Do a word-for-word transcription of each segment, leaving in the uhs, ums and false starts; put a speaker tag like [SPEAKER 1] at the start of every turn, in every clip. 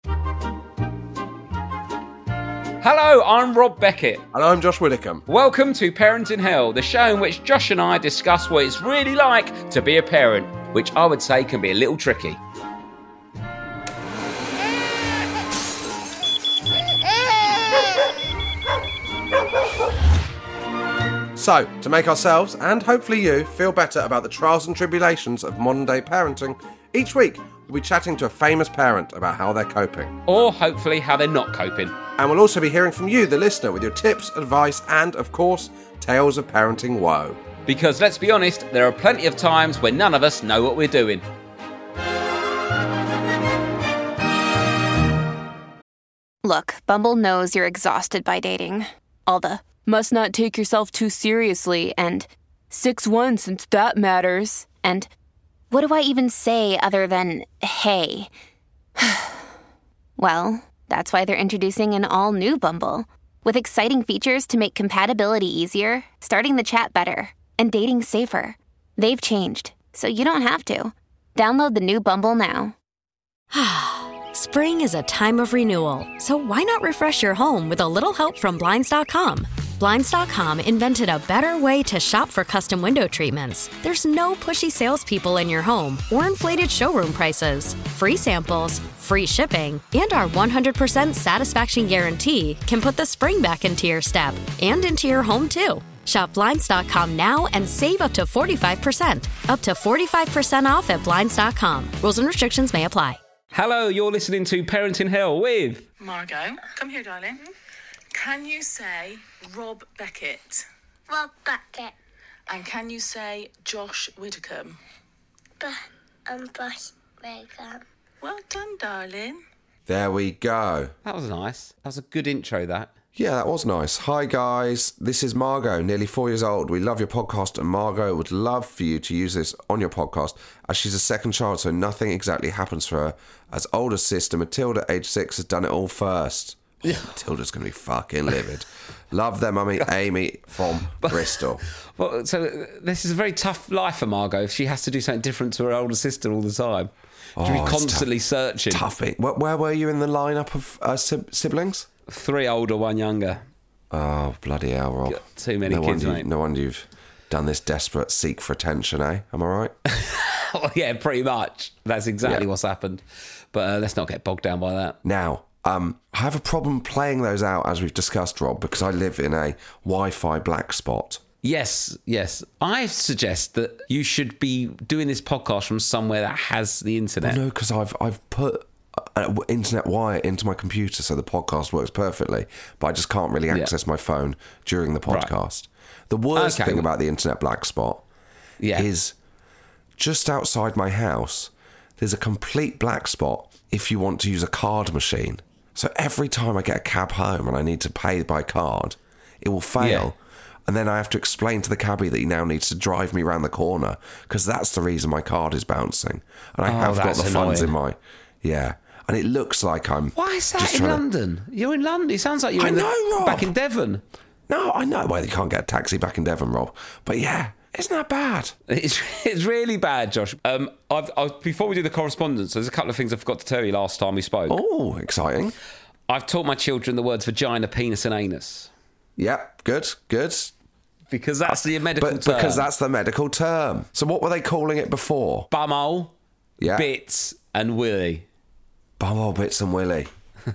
[SPEAKER 1] Hello, I'm Rob Beckett.
[SPEAKER 2] And I'm Josh Widdicombe.
[SPEAKER 1] Welcome to Parent in Hell, the show in which Josh and I discuss what it's really like to be a parent, which I would say can be a little tricky.
[SPEAKER 2] So, to make ourselves, and hopefully you, feel better about the trials and tribulations of modern-day parenting, each week we'll be chatting to a famous parent about how they're coping.
[SPEAKER 1] Or hopefully how they're not coping.
[SPEAKER 2] And we'll also be hearing from you, the listener, with your tips, advice, and, of course, tales of parenting woe.
[SPEAKER 1] Because, let's be honest, there are plenty of times when none of us know what we're doing.
[SPEAKER 3] Look, Bumble knows you're exhausted by dating. All the, must not take yourself too seriously, and six one since that matters, and what do I even say other than, hey? Well, that's why they're introducing an all-new Bumble, with exciting features to make compatibility easier, starting the chat better, and dating safer. They've changed, so you don't have to. Download the new Bumble now.
[SPEAKER 4] Spring is a time of renewal, so why not refresh your home with a little help from Blinds dot com? Blinds dot com invented a better way to shop for custom window treatments. There's no pushy salespeople in your home or inflated showroom prices. Free samples, free shipping, and our one hundred percent satisfaction guarantee can put the spring back into your step and into your home, too. Shop Blinds dot com now and save up to forty-five percent. Up to forty-five percent off at Blinds dot com. Rules and restrictions may apply.
[SPEAKER 1] Hello, you're listening to Parent in Hell with...
[SPEAKER 5] Margot, come here, darling. Can you say Rob Beckett?
[SPEAKER 6] Rob Beckett.
[SPEAKER 5] And can you say Josh Widdicombe?
[SPEAKER 6] B- um, Josh Widdicombe.
[SPEAKER 5] Well done, darling.
[SPEAKER 2] There we go.
[SPEAKER 1] That was nice. That was a good intro, that.
[SPEAKER 2] Yeah, that was nice. Hi guys, this is Margot, nearly four years old. We love your podcast and Margot would love for you to use this on your podcast as she's a second child, so nothing exactly happens for her. As older sister Matilda, age six, has done it all first. Oh, Matilda's going to be fucking livid. Love their mummy, Amy from Bristol.
[SPEAKER 1] Well, so this is a very tough life for Margot if she has to do something different to her older sister all the time.
[SPEAKER 2] Oh,
[SPEAKER 1] She'll be
[SPEAKER 2] it's
[SPEAKER 1] constantly
[SPEAKER 2] tough.
[SPEAKER 1] searching.
[SPEAKER 2] Tough. Where, where were you in the lineup of uh, sib- siblings?
[SPEAKER 1] Three older, one younger.
[SPEAKER 2] Oh, bloody hell, Rob.
[SPEAKER 1] Got too many
[SPEAKER 2] no
[SPEAKER 1] kids,
[SPEAKER 2] wonder you,
[SPEAKER 1] mate.
[SPEAKER 2] No wonder you've done this desperate seek for attention, eh? Am I right?
[SPEAKER 1] Well, yeah, pretty much. That's exactly
[SPEAKER 2] Yeah.
[SPEAKER 1] what's happened. But uh, let's not get bogged down by that.
[SPEAKER 2] Now, um, I have a problem playing those out, as we've discussed, Rob, because I live in a Wi-Fi black spot.
[SPEAKER 1] Yes, yes. I suggest that you should be doing this podcast from somewhere that has the internet.
[SPEAKER 2] Well, no, because I've, I've put an internet wire into my computer so the podcast works perfectly, but I just can't really access yeah. my phone during the podcast. Right. The worst okay. thing about the internet black spot
[SPEAKER 1] yeah.
[SPEAKER 2] is just outside my house, there's a complete black spot if you want to use a card machine. So every time I get a cab home and I need to pay by card, it will fail. Yeah. And then I have to explain to the cabbie that he now needs to drive me around the corner because that's the reason my card is bouncing. And I oh, have got the annoying. funds in my... Yeah. And it looks like I'm...
[SPEAKER 1] Why is that in London? To... You're in London. It sounds like you're
[SPEAKER 2] I
[SPEAKER 1] in
[SPEAKER 2] know,
[SPEAKER 1] the...
[SPEAKER 2] Rob.
[SPEAKER 1] back in Devon.
[SPEAKER 2] No, I know. Well, you can't get a taxi back in Devon, Rob. But yeah, isn't that bad?
[SPEAKER 1] It's it's really bad, Josh. Um, I've, I've before we do the correspondence, there's a couple of things I forgot to tell you last time we spoke.
[SPEAKER 2] Oh, exciting.
[SPEAKER 1] I've taught my children the words vagina, penis and anus.
[SPEAKER 2] Yep, good, good.
[SPEAKER 1] Because that's the medical
[SPEAKER 2] but,
[SPEAKER 1] term.
[SPEAKER 2] Because that's the medical term. So what were they calling it before?
[SPEAKER 1] Bumhole,
[SPEAKER 2] yeah.
[SPEAKER 1] bits and willy.
[SPEAKER 2] Bumhole, bits and willy.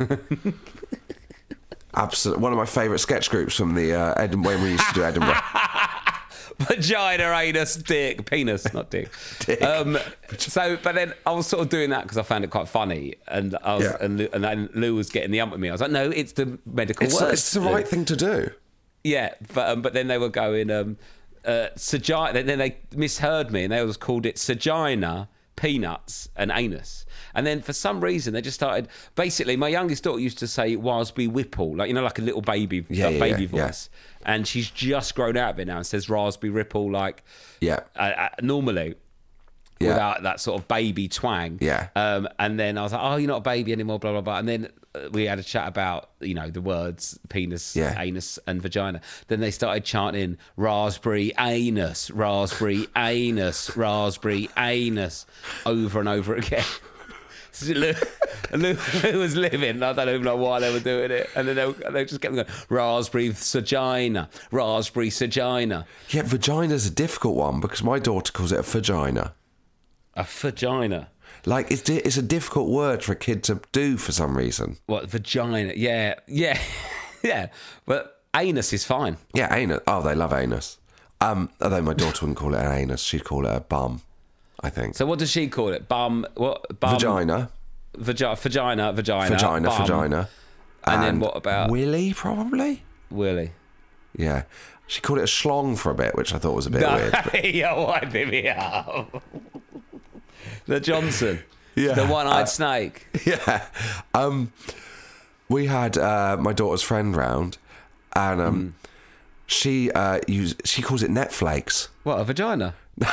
[SPEAKER 2] Absolutely. One of my favourite sketch groups from the uh, Ed- when we used to do Edinburgh.
[SPEAKER 1] Vagina, anus, dick, penis, not dick.
[SPEAKER 2] dick.
[SPEAKER 1] Um, so, but then I was sort of doing that because I found it quite funny, and I was,
[SPEAKER 2] yeah.
[SPEAKER 1] and, Lou, and then Lou was getting the ump with me. I was like, no, it's the medical
[SPEAKER 2] it's,
[SPEAKER 1] word.
[SPEAKER 2] It's the right thing to do.
[SPEAKER 1] Yeah, but um, but then they were going um, uh, sagina. Then they misheard me, and they always called it sagina, peanuts, and anus. And then for some reason they just started. Basically, my youngest daughter used to say "Raspberry Whipple," like you know, like a little baby,
[SPEAKER 2] yeah,
[SPEAKER 1] like
[SPEAKER 2] yeah,
[SPEAKER 1] baby
[SPEAKER 2] yeah,
[SPEAKER 1] voice. Yeah. And she's just grown out of it now and says "Raspberry Ripple" like
[SPEAKER 2] yeah,
[SPEAKER 1] uh, uh, normally. Yeah. Without that sort of baby twang.
[SPEAKER 2] Yeah.
[SPEAKER 1] Um, and then I was like, oh, you're not a baby anymore, blah, blah, blah. And then we had a chat about, you know, the words penis,
[SPEAKER 2] yeah.
[SPEAKER 1] anus, and vagina. Then they started chanting raspberry anus, raspberry anus, raspberry anus over and over again. So Lou, Lou, Lou was living. I don't even know why they were doing it. And then they, were, they just kept going, raspberry vagina, raspberry vagina.
[SPEAKER 2] Yeah, vagina's a difficult one because my daughter calls it a vagina.
[SPEAKER 1] A vagina.
[SPEAKER 2] Like, it's, di- it's a difficult word for a kid to do for some reason.
[SPEAKER 1] What, vagina? Yeah, yeah, yeah. But anus is fine.
[SPEAKER 2] Yeah, anus. Oh, they love anus. Um, although my daughter wouldn't call it an anus. She'd call it a bum, I think.
[SPEAKER 1] So what does she call it? Bum, what? Bum,
[SPEAKER 2] Vagina.
[SPEAKER 1] Vagi- vagina, vagina.
[SPEAKER 2] Vagina,
[SPEAKER 1] bum.
[SPEAKER 2] vagina.
[SPEAKER 1] And, then what about...
[SPEAKER 2] Willy, probably?
[SPEAKER 1] Willy.
[SPEAKER 2] Yeah. She called it a schlong for a bit, which I thought was a bit weird. But...
[SPEAKER 1] You're winding me up. The Johnson.
[SPEAKER 2] Yeah.
[SPEAKER 1] The one-eyed
[SPEAKER 2] Uh,
[SPEAKER 1] snake.
[SPEAKER 2] Yeah. Um, we had uh, my daughter's friend round, and um, mm. she uh, use, she calls it Netflix.
[SPEAKER 1] What, a vagina?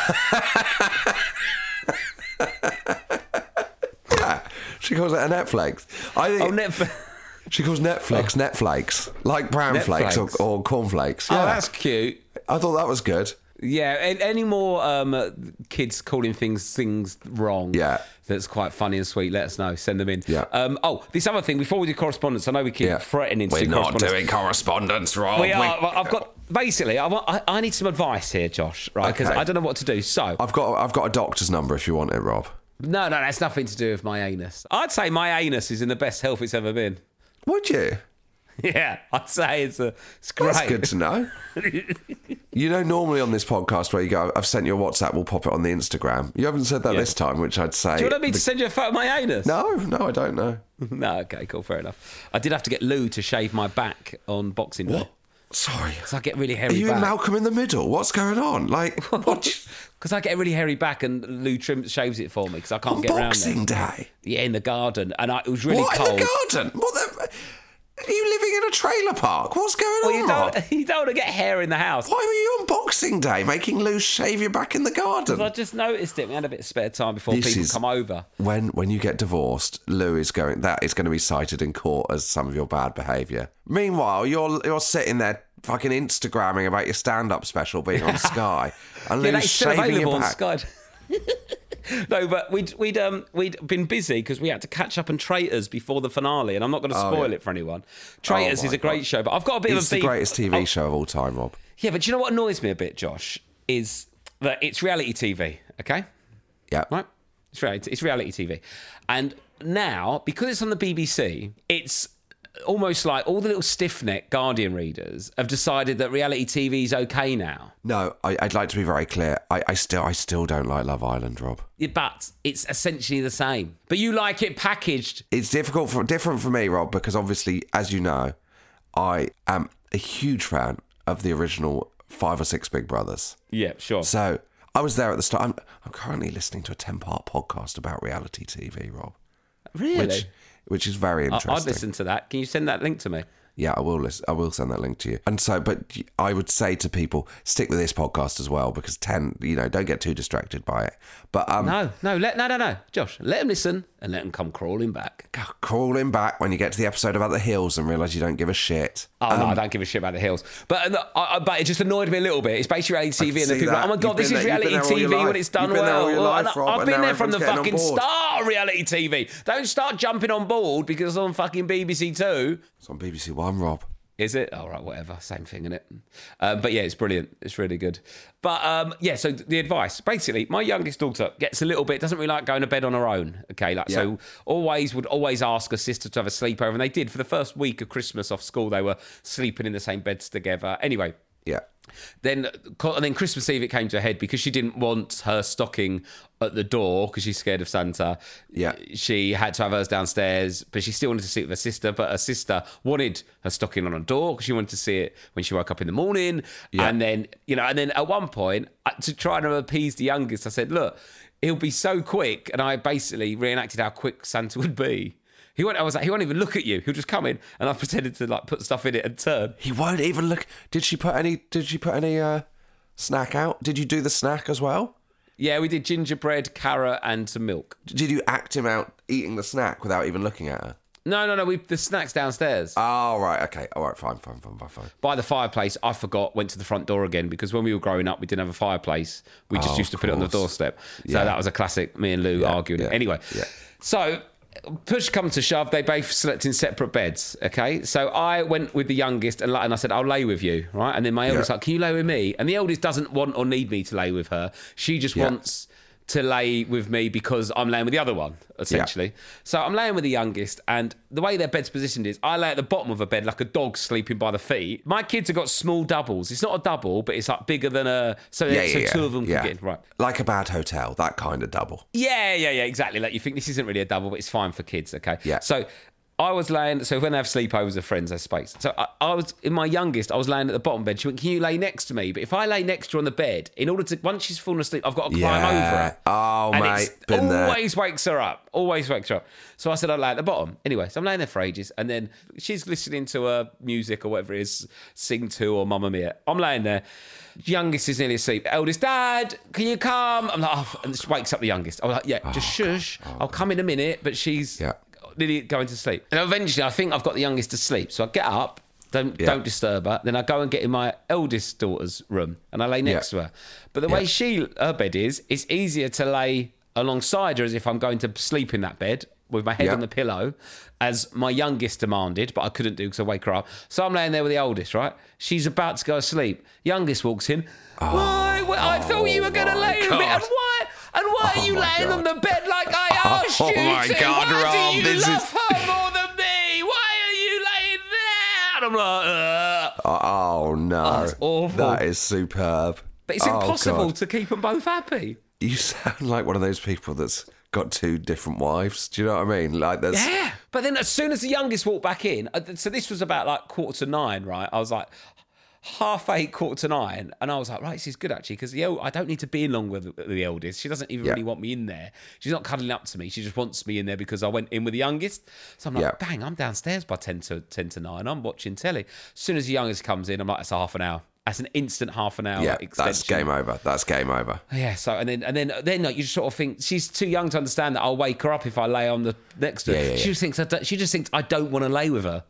[SPEAKER 2] Yeah, she calls it a Netflix. I think
[SPEAKER 1] Oh, Netflix.
[SPEAKER 2] she calls Netflix
[SPEAKER 1] Oh.
[SPEAKER 2] Netflix, like brown
[SPEAKER 1] Netflix.
[SPEAKER 2] flakes or, or cornflakes. Yeah.
[SPEAKER 1] Oh, that's cute.
[SPEAKER 2] I thought that was good.
[SPEAKER 1] Yeah, a- any more um, uh, kids calling things things wrong?
[SPEAKER 2] Yeah.
[SPEAKER 1] That's quite funny and sweet. Let us know. Send them in.
[SPEAKER 2] Yeah.
[SPEAKER 1] Um, oh, this other thing, before we do correspondence, I know we keep
[SPEAKER 2] Yeah.
[SPEAKER 1] threatening to
[SPEAKER 2] We're
[SPEAKER 1] do
[SPEAKER 2] not
[SPEAKER 1] correspondence.
[SPEAKER 2] doing correspondence, Rob.
[SPEAKER 1] We are. Well, I've got, basically, I, want, I, I need some advice here, Josh, right? Because
[SPEAKER 2] Okay.
[SPEAKER 1] I don't know what to do. So,
[SPEAKER 2] I've got I've got a doctor's number if you want it, Rob.
[SPEAKER 1] no, no, that's nothing to do with my anus. I'd say my anus is in the best health it's ever been.
[SPEAKER 2] Would you?
[SPEAKER 1] Yeah, I'd say it's, a, it's great.
[SPEAKER 2] That's good to know. You know, normally on this podcast where you go, I've sent you a WhatsApp, we'll pop it on the Instagram. You haven't said that
[SPEAKER 1] Yeah.
[SPEAKER 2] this time, which I'd say...
[SPEAKER 1] Do you want me to
[SPEAKER 2] the-
[SPEAKER 1] send you a photo of my anus?
[SPEAKER 2] No, no, I don't know.
[SPEAKER 1] No, okay, cool, fair enough. I did have to get Lou to shave my back on Boxing Day.
[SPEAKER 2] What? Sorry.
[SPEAKER 1] Because I get really
[SPEAKER 2] Are
[SPEAKER 1] hairy
[SPEAKER 2] you
[SPEAKER 1] back.
[SPEAKER 2] in Malcolm in the Middle? What's going on? Like, what?
[SPEAKER 1] Because I get a really hairy back and Lou trims, shaves it for me because I can't
[SPEAKER 2] On
[SPEAKER 1] get around
[SPEAKER 2] Boxing
[SPEAKER 1] there.
[SPEAKER 2] Day?
[SPEAKER 1] Yeah, in the garden. And I, it was really
[SPEAKER 2] What,
[SPEAKER 1] cold.
[SPEAKER 2] in the garden? What the... Are you living in a trailer park? What's going
[SPEAKER 1] Well,
[SPEAKER 2] on,
[SPEAKER 1] you
[SPEAKER 2] Rob?
[SPEAKER 1] don't, you don't want to get hair in the house.
[SPEAKER 2] Why were you on Boxing Day making Lou shave your back in the garden?
[SPEAKER 1] I just noticed it. We had a bit of spare time before
[SPEAKER 2] This
[SPEAKER 1] people
[SPEAKER 2] is-
[SPEAKER 1] come over.
[SPEAKER 2] When when you get divorced, Lou is going. That is going to be cited in court as some of your bad behaviour. Meanwhile, you're you're sitting there fucking Instagramming about your stand-up special being on Sky, and
[SPEAKER 1] Yeah,
[SPEAKER 2] Lou's
[SPEAKER 1] that's still
[SPEAKER 2] shaving
[SPEAKER 1] available
[SPEAKER 2] your
[SPEAKER 1] on
[SPEAKER 2] back.
[SPEAKER 1] Sky. No, but we'd we'd um we'd been busy because we had to catch up on Traitors before the finale, and I'm not going to
[SPEAKER 2] Oh,
[SPEAKER 1] spoil
[SPEAKER 2] yeah.
[SPEAKER 1] it for anyone. Traitors
[SPEAKER 2] Oh,
[SPEAKER 1] is
[SPEAKER 2] my
[SPEAKER 1] a great
[SPEAKER 2] God.
[SPEAKER 1] show, but I've got a bit
[SPEAKER 2] It's
[SPEAKER 1] of a
[SPEAKER 2] the
[SPEAKER 1] beef.
[SPEAKER 2] greatest T V
[SPEAKER 1] Oh,
[SPEAKER 2] show of all time, Rob.
[SPEAKER 1] Yeah, but do you know what annoys me a bit, Josh? Is that it's reality T V, okay?
[SPEAKER 2] Yeah.
[SPEAKER 1] Right? It's reality, it's reality T V. And now, because it's on the B B C, it's almost like all the little stiff-necked Guardian readers have decided that reality T V is okay now.
[SPEAKER 2] No, I, I'd like to be very clear. I, I still I still don't like Love Island, Rob.
[SPEAKER 1] Yeah, but it's essentially the same. But you like it packaged.
[SPEAKER 2] It's difficult for different for me, Rob, because obviously, as you know, I am a huge fan of the original five or six Big Brothers.
[SPEAKER 1] Yeah, sure.
[SPEAKER 2] So I was there at the start. I'm, I'm currently listening to a ten-part podcast about reality T V, Rob.
[SPEAKER 1] Really?
[SPEAKER 2] Which, which is very
[SPEAKER 1] I-
[SPEAKER 2] interesting.
[SPEAKER 1] I'd listen to that. Can you send that link to me?
[SPEAKER 2] Yeah, I will. Listen, I will send that link to you. And so, but I would say to people, stick with this podcast as well because ten, you know, don't get too distracted by it. But um,
[SPEAKER 1] No, no, let, no, no, no. Josh, let them listen and let them come crawling back.
[SPEAKER 2] crawling back when you get to the episode about the hills and realise you don't give a shit.
[SPEAKER 1] Oh, no, I don't give a shit about the hills. But uh, I, I, but it just annoyed me a little bit. It's basically reality T V, and the
[SPEAKER 2] see
[SPEAKER 1] people are like,
[SPEAKER 2] that.
[SPEAKER 1] oh my God,
[SPEAKER 2] You've
[SPEAKER 1] this
[SPEAKER 2] been
[SPEAKER 1] is
[SPEAKER 2] there- you've
[SPEAKER 1] reality
[SPEAKER 2] been there all
[SPEAKER 1] T
[SPEAKER 2] your
[SPEAKER 1] V when
[SPEAKER 2] life.
[SPEAKER 1] it's done
[SPEAKER 2] You've been there
[SPEAKER 1] well.
[SPEAKER 2] all your
[SPEAKER 1] Well,
[SPEAKER 2] life,
[SPEAKER 1] and
[SPEAKER 2] Rob,
[SPEAKER 1] I've
[SPEAKER 2] and
[SPEAKER 1] been
[SPEAKER 2] now
[SPEAKER 1] there from the
[SPEAKER 2] everyone's getting
[SPEAKER 1] fucking
[SPEAKER 2] on board.
[SPEAKER 1] start of reality T V. Don't start jumping on board because it's on fucking B B C Two.
[SPEAKER 2] It's on B B C One, Rob.
[SPEAKER 1] Is it? All right, whatever. Same thing, innit? Um, but yeah, it's brilliant. It's really good. But um, yeah, so the advice. Basically, my youngest daughter gets a little bit, doesn't really like going to bed on her own. Okay, like
[SPEAKER 2] Yeah.
[SPEAKER 1] so always would always ask her sister to have a sleepover. And they did for the first week of Christmas off school. They were sleeping in the same beds together. Anyway.
[SPEAKER 2] Yeah.
[SPEAKER 1] Then, and then Christmas Eve it came to a head because she didn't want her stocking at the door because she's scared of Santa.
[SPEAKER 2] Yeah.
[SPEAKER 1] She had to have hers downstairs, but she still wanted to see it with her sister. But her sister wanted her stocking on a door because she wanted to see it when she woke up in the morning.
[SPEAKER 2] Yeah.
[SPEAKER 1] And then, you know, and then at one point, uh, to try and appease the youngest, I said, look, he'll be so quick. And I basically reenacted how quick Santa would be. He won't, I was like, he won't even look at you. He'll just come in, and I pretended to like put stuff in it and turn.
[SPEAKER 2] He won't even look. Did she put any? Did she put any uh, snack out? Did you do the snack as well?
[SPEAKER 1] Yeah, we did gingerbread, carrot, and some milk.
[SPEAKER 2] Did you act him out eating the snack without even looking at her?
[SPEAKER 1] No, no, no. We the snacks downstairs
[SPEAKER 2] Oh, right. Okay. All right. Fine. Fine. Fine. Fine. Fine.
[SPEAKER 1] by the fireplace. I forgot. Went to the front door again because when we were growing up, we didn't have a fireplace. We just
[SPEAKER 2] Oh,
[SPEAKER 1] used to
[SPEAKER 2] of
[SPEAKER 1] put it on the
[SPEAKER 2] course.
[SPEAKER 1] doorstep. So
[SPEAKER 2] Yeah.
[SPEAKER 1] that was a classic. Me and Lou
[SPEAKER 2] Yeah,
[SPEAKER 1] arguing.
[SPEAKER 2] yeah,
[SPEAKER 1] Anyway,
[SPEAKER 2] yeah.
[SPEAKER 1] so push come to shove, they both slept in separate beds, okay? So I went with the youngest and, and I said, I'll lay with you, right? And then my eldest
[SPEAKER 2] Yeah.
[SPEAKER 1] like, can you lay with me? And the eldest doesn't want or need me to lay with her. She just
[SPEAKER 2] Yeah.
[SPEAKER 1] wants to lay with me because I'm laying with the other one, essentially. Yeah. So I'm laying with the youngest, and the way their bed's positioned is I lay at the bottom of a bed like a dog sleeping by the feet. My kids have got small doubles. It's not a double, but it's like bigger than a... So,
[SPEAKER 2] Yeah,
[SPEAKER 1] so
[SPEAKER 2] yeah,
[SPEAKER 1] two
[SPEAKER 2] yeah.
[SPEAKER 1] of them
[SPEAKER 2] yeah.
[SPEAKER 1] can get in, right.
[SPEAKER 2] Like a bad hotel, that kind of double.
[SPEAKER 1] Yeah, yeah, yeah, exactly. Like you think this isn't really a double, but it's fine for kids, okay?
[SPEAKER 2] Yeah.
[SPEAKER 1] So I was laying, so when I have sleepovers with friends, there's space. So I, I was, in my youngest, I was laying at the bottom bed. She went, can you lay next to me? But if I lay next to her on the bed, in order to, once she's fallen asleep, I've got to climb
[SPEAKER 2] Yeah.
[SPEAKER 1] over her.
[SPEAKER 2] Oh,
[SPEAKER 1] and
[SPEAKER 2] mate,
[SPEAKER 1] it
[SPEAKER 2] been there.
[SPEAKER 1] always wakes her up. Always wakes her up. So I said I'd lay at the bottom. Anyway, so I'm laying there for ages, and then she's listening to her music or whatever it is, Sing two or Mamma Mia. I'm laying there. Youngest is nearly asleep. Eldest, Dad, can you come? I'm like, oh, and she wakes up the youngest. I was like, yeah, just shush. I'll come in a minute, but she's
[SPEAKER 2] Yeah.
[SPEAKER 1] nearly going to sleep. And eventually, I think I've got the youngest asleep. So I get up, don't
[SPEAKER 2] Yeah.
[SPEAKER 1] don't disturb her. Then I go and get in my eldest daughter's room, and I lay next
[SPEAKER 2] Yeah.
[SPEAKER 1] to her. But the way
[SPEAKER 2] Yeah.
[SPEAKER 1] she her bed is, it's easier to lay alongside her as if I'm going to sleep in that bed with my head
[SPEAKER 2] Yeah.
[SPEAKER 1] on the pillow, as my youngest demanded, but I couldn't do because I wake her up. So I'm laying there with the oldest, right? She's about to go to sleep. Youngest walks in. Why? Why- I thought you were going to
[SPEAKER 2] my
[SPEAKER 1] lay with me.
[SPEAKER 2] God.
[SPEAKER 1] And why? And why
[SPEAKER 2] Oh
[SPEAKER 1] are you
[SPEAKER 2] my
[SPEAKER 1] laying
[SPEAKER 2] God.
[SPEAKER 1] on the bed like I asked
[SPEAKER 2] Oh
[SPEAKER 1] you
[SPEAKER 2] my
[SPEAKER 1] to?
[SPEAKER 2] God,
[SPEAKER 1] why
[SPEAKER 2] Rob,
[SPEAKER 1] do you
[SPEAKER 2] this
[SPEAKER 1] love
[SPEAKER 2] is-
[SPEAKER 1] her more than me? Why are you laying there? And I'm like, Ugh.
[SPEAKER 2] Oh, no.
[SPEAKER 1] it's awful.
[SPEAKER 2] That is superb.
[SPEAKER 1] But it's
[SPEAKER 2] Oh,
[SPEAKER 1] impossible
[SPEAKER 2] God.
[SPEAKER 1] to keep them both happy.
[SPEAKER 2] You sound like one of those people that's got two different wives. Do you know what I mean? Like there's
[SPEAKER 1] Yeah. But then as soon as the youngest walked back in, uh, so this was about like quarter to nine, right? I was like half eight, quarter to nine. And I was like, right, this is good actually, because the el- I don't need to be in long with the, the eldest. She doesn't even
[SPEAKER 2] Yeah.
[SPEAKER 1] really want me in there. She's not cuddling up to me. She just wants me in there because I went in with the youngest. So I'm like,
[SPEAKER 2] Yeah.
[SPEAKER 1] bang, I'm downstairs by ten to ten to nine. I'm watching telly. As soon as the youngest comes in, I'm like, that's a half an hour. That's an instant half an hour
[SPEAKER 2] yeah,
[SPEAKER 1] extension.
[SPEAKER 2] that's game over. That's game over.
[SPEAKER 1] Yeah, so and then and then then like, you just sort of think she's too young to understand that I'll wake her up if I lay on the next to her.
[SPEAKER 2] Yeah, yeah,
[SPEAKER 1] she
[SPEAKER 2] yeah.
[SPEAKER 1] just thinks I don't, she just thinks I don't want to lay with her.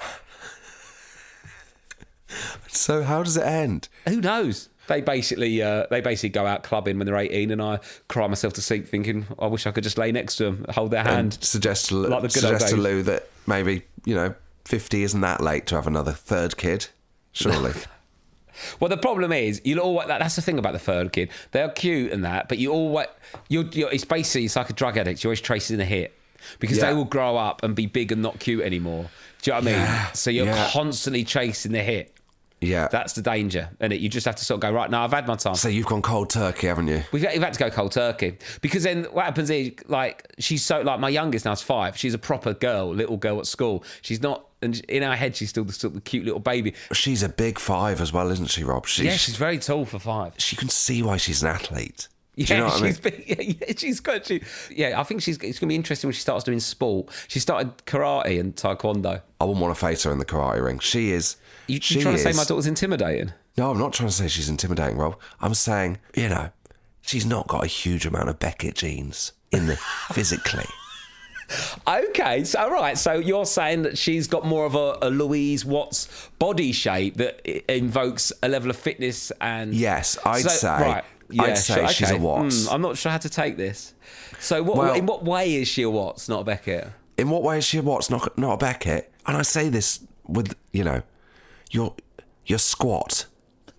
[SPEAKER 2] So how does it end?
[SPEAKER 1] Who knows? They basically uh, they basically go out clubbing when they're eighteen, and I cry myself to sleep thinking I wish I could just lay next to them, hold their hand.
[SPEAKER 2] And suggest to,
[SPEAKER 1] Like the good old
[SPEAKER 2] suggest to
[SPEAKER 1] days.
[SPEAKER 2] Lou that maybe, you know, fifty isn't that late to have another third kid. Surely.
[SPEAKER 1] Well, the problem is, you'll always, that, that's the thing about the third kid. They're cute and that, but you always, you're, you're, it's basically, it's like a drug addict. You're always tracing the hit because
[SPEAKER 2] Yeah.
[SPEAKER 1] they will grow up and be big and not cute anymore. Do you know what I mean?
[SPEAKER 2] Yeah,
[SPEAKER 1] So you're
[SPEAKER 2] yeah.
[SPEAKER 1] constantly chasing the hit.
[SPEAKER 2] Yeah.
[SPEAKER 1] That's the danger, isn't it? You just have to sort of go, right, now I've had my time.
[SPEAKER 2] So you've gone cold turkey, haven't you?
[SPEAKER 1] We've, we've had to go cold turkey because then what happens is, like, she's so, like, my youngest now's five. She's a proper girl, little girl at school. She's not, and in our head, she's still the, still the cute little baby.
[SPEAKER 2] She's a big five as well, isn't she, Rob? She's,
[SPEAKER 1] Yeah, she's very tall for five.
[SPEAKER 2] she can see why she's an athlete.
[SPEAKER 1] Yeah,
[SPEAKER 2] Do you know what I mean?
[SPEAKER 1] she's been, yeah, yeah, she's got. She, yeah, I think she's. It's going to be interesting when she starts doing sport. She started karate and taekwondo.
[SPEAKER 2] I wouldn't want to face her in the karate ring. She is.
[SPEAKER 1] You,
[SPEAKER 2] she
[SPEAKER 1] you trying to say
[SPEAKER 2] is-
[SPEAKER 1] my daughter's intimidating?
[SPEAKER 2] No, I'm not trying to say she's intimidating, Rob. I'm saying, you know, she's not got a huge amount of Beckett genes in the physically.
[SPEAKER 1] Okay, so all right. So you're saying that she's got more of a, a Louise Watts body shape that i- invokes a level of fitness and.
[SPEAKER 2] Yes, I'd
[SPEAKER 1] So-
[SPEAKER 2] say.
[SPEAKER 1] Right. Yeah,
[SPEAKER 2] I'd say
[SPEAKER 1] sure,
[SPEAKER 2] she's a
[SPEAKER 1] okay.
[SPEAKER 2] Watts.
[SPEAKER 1] Hmm, I'm not sure how to take this. So, what,
[SPEAKER 2] Well-
[SPEAKER 1] in what way is she a Watts, not a Beckett?
[SPEAKER 2] In what way is she a Watts, not not a Beckett? And I say this with, you know, your your squat.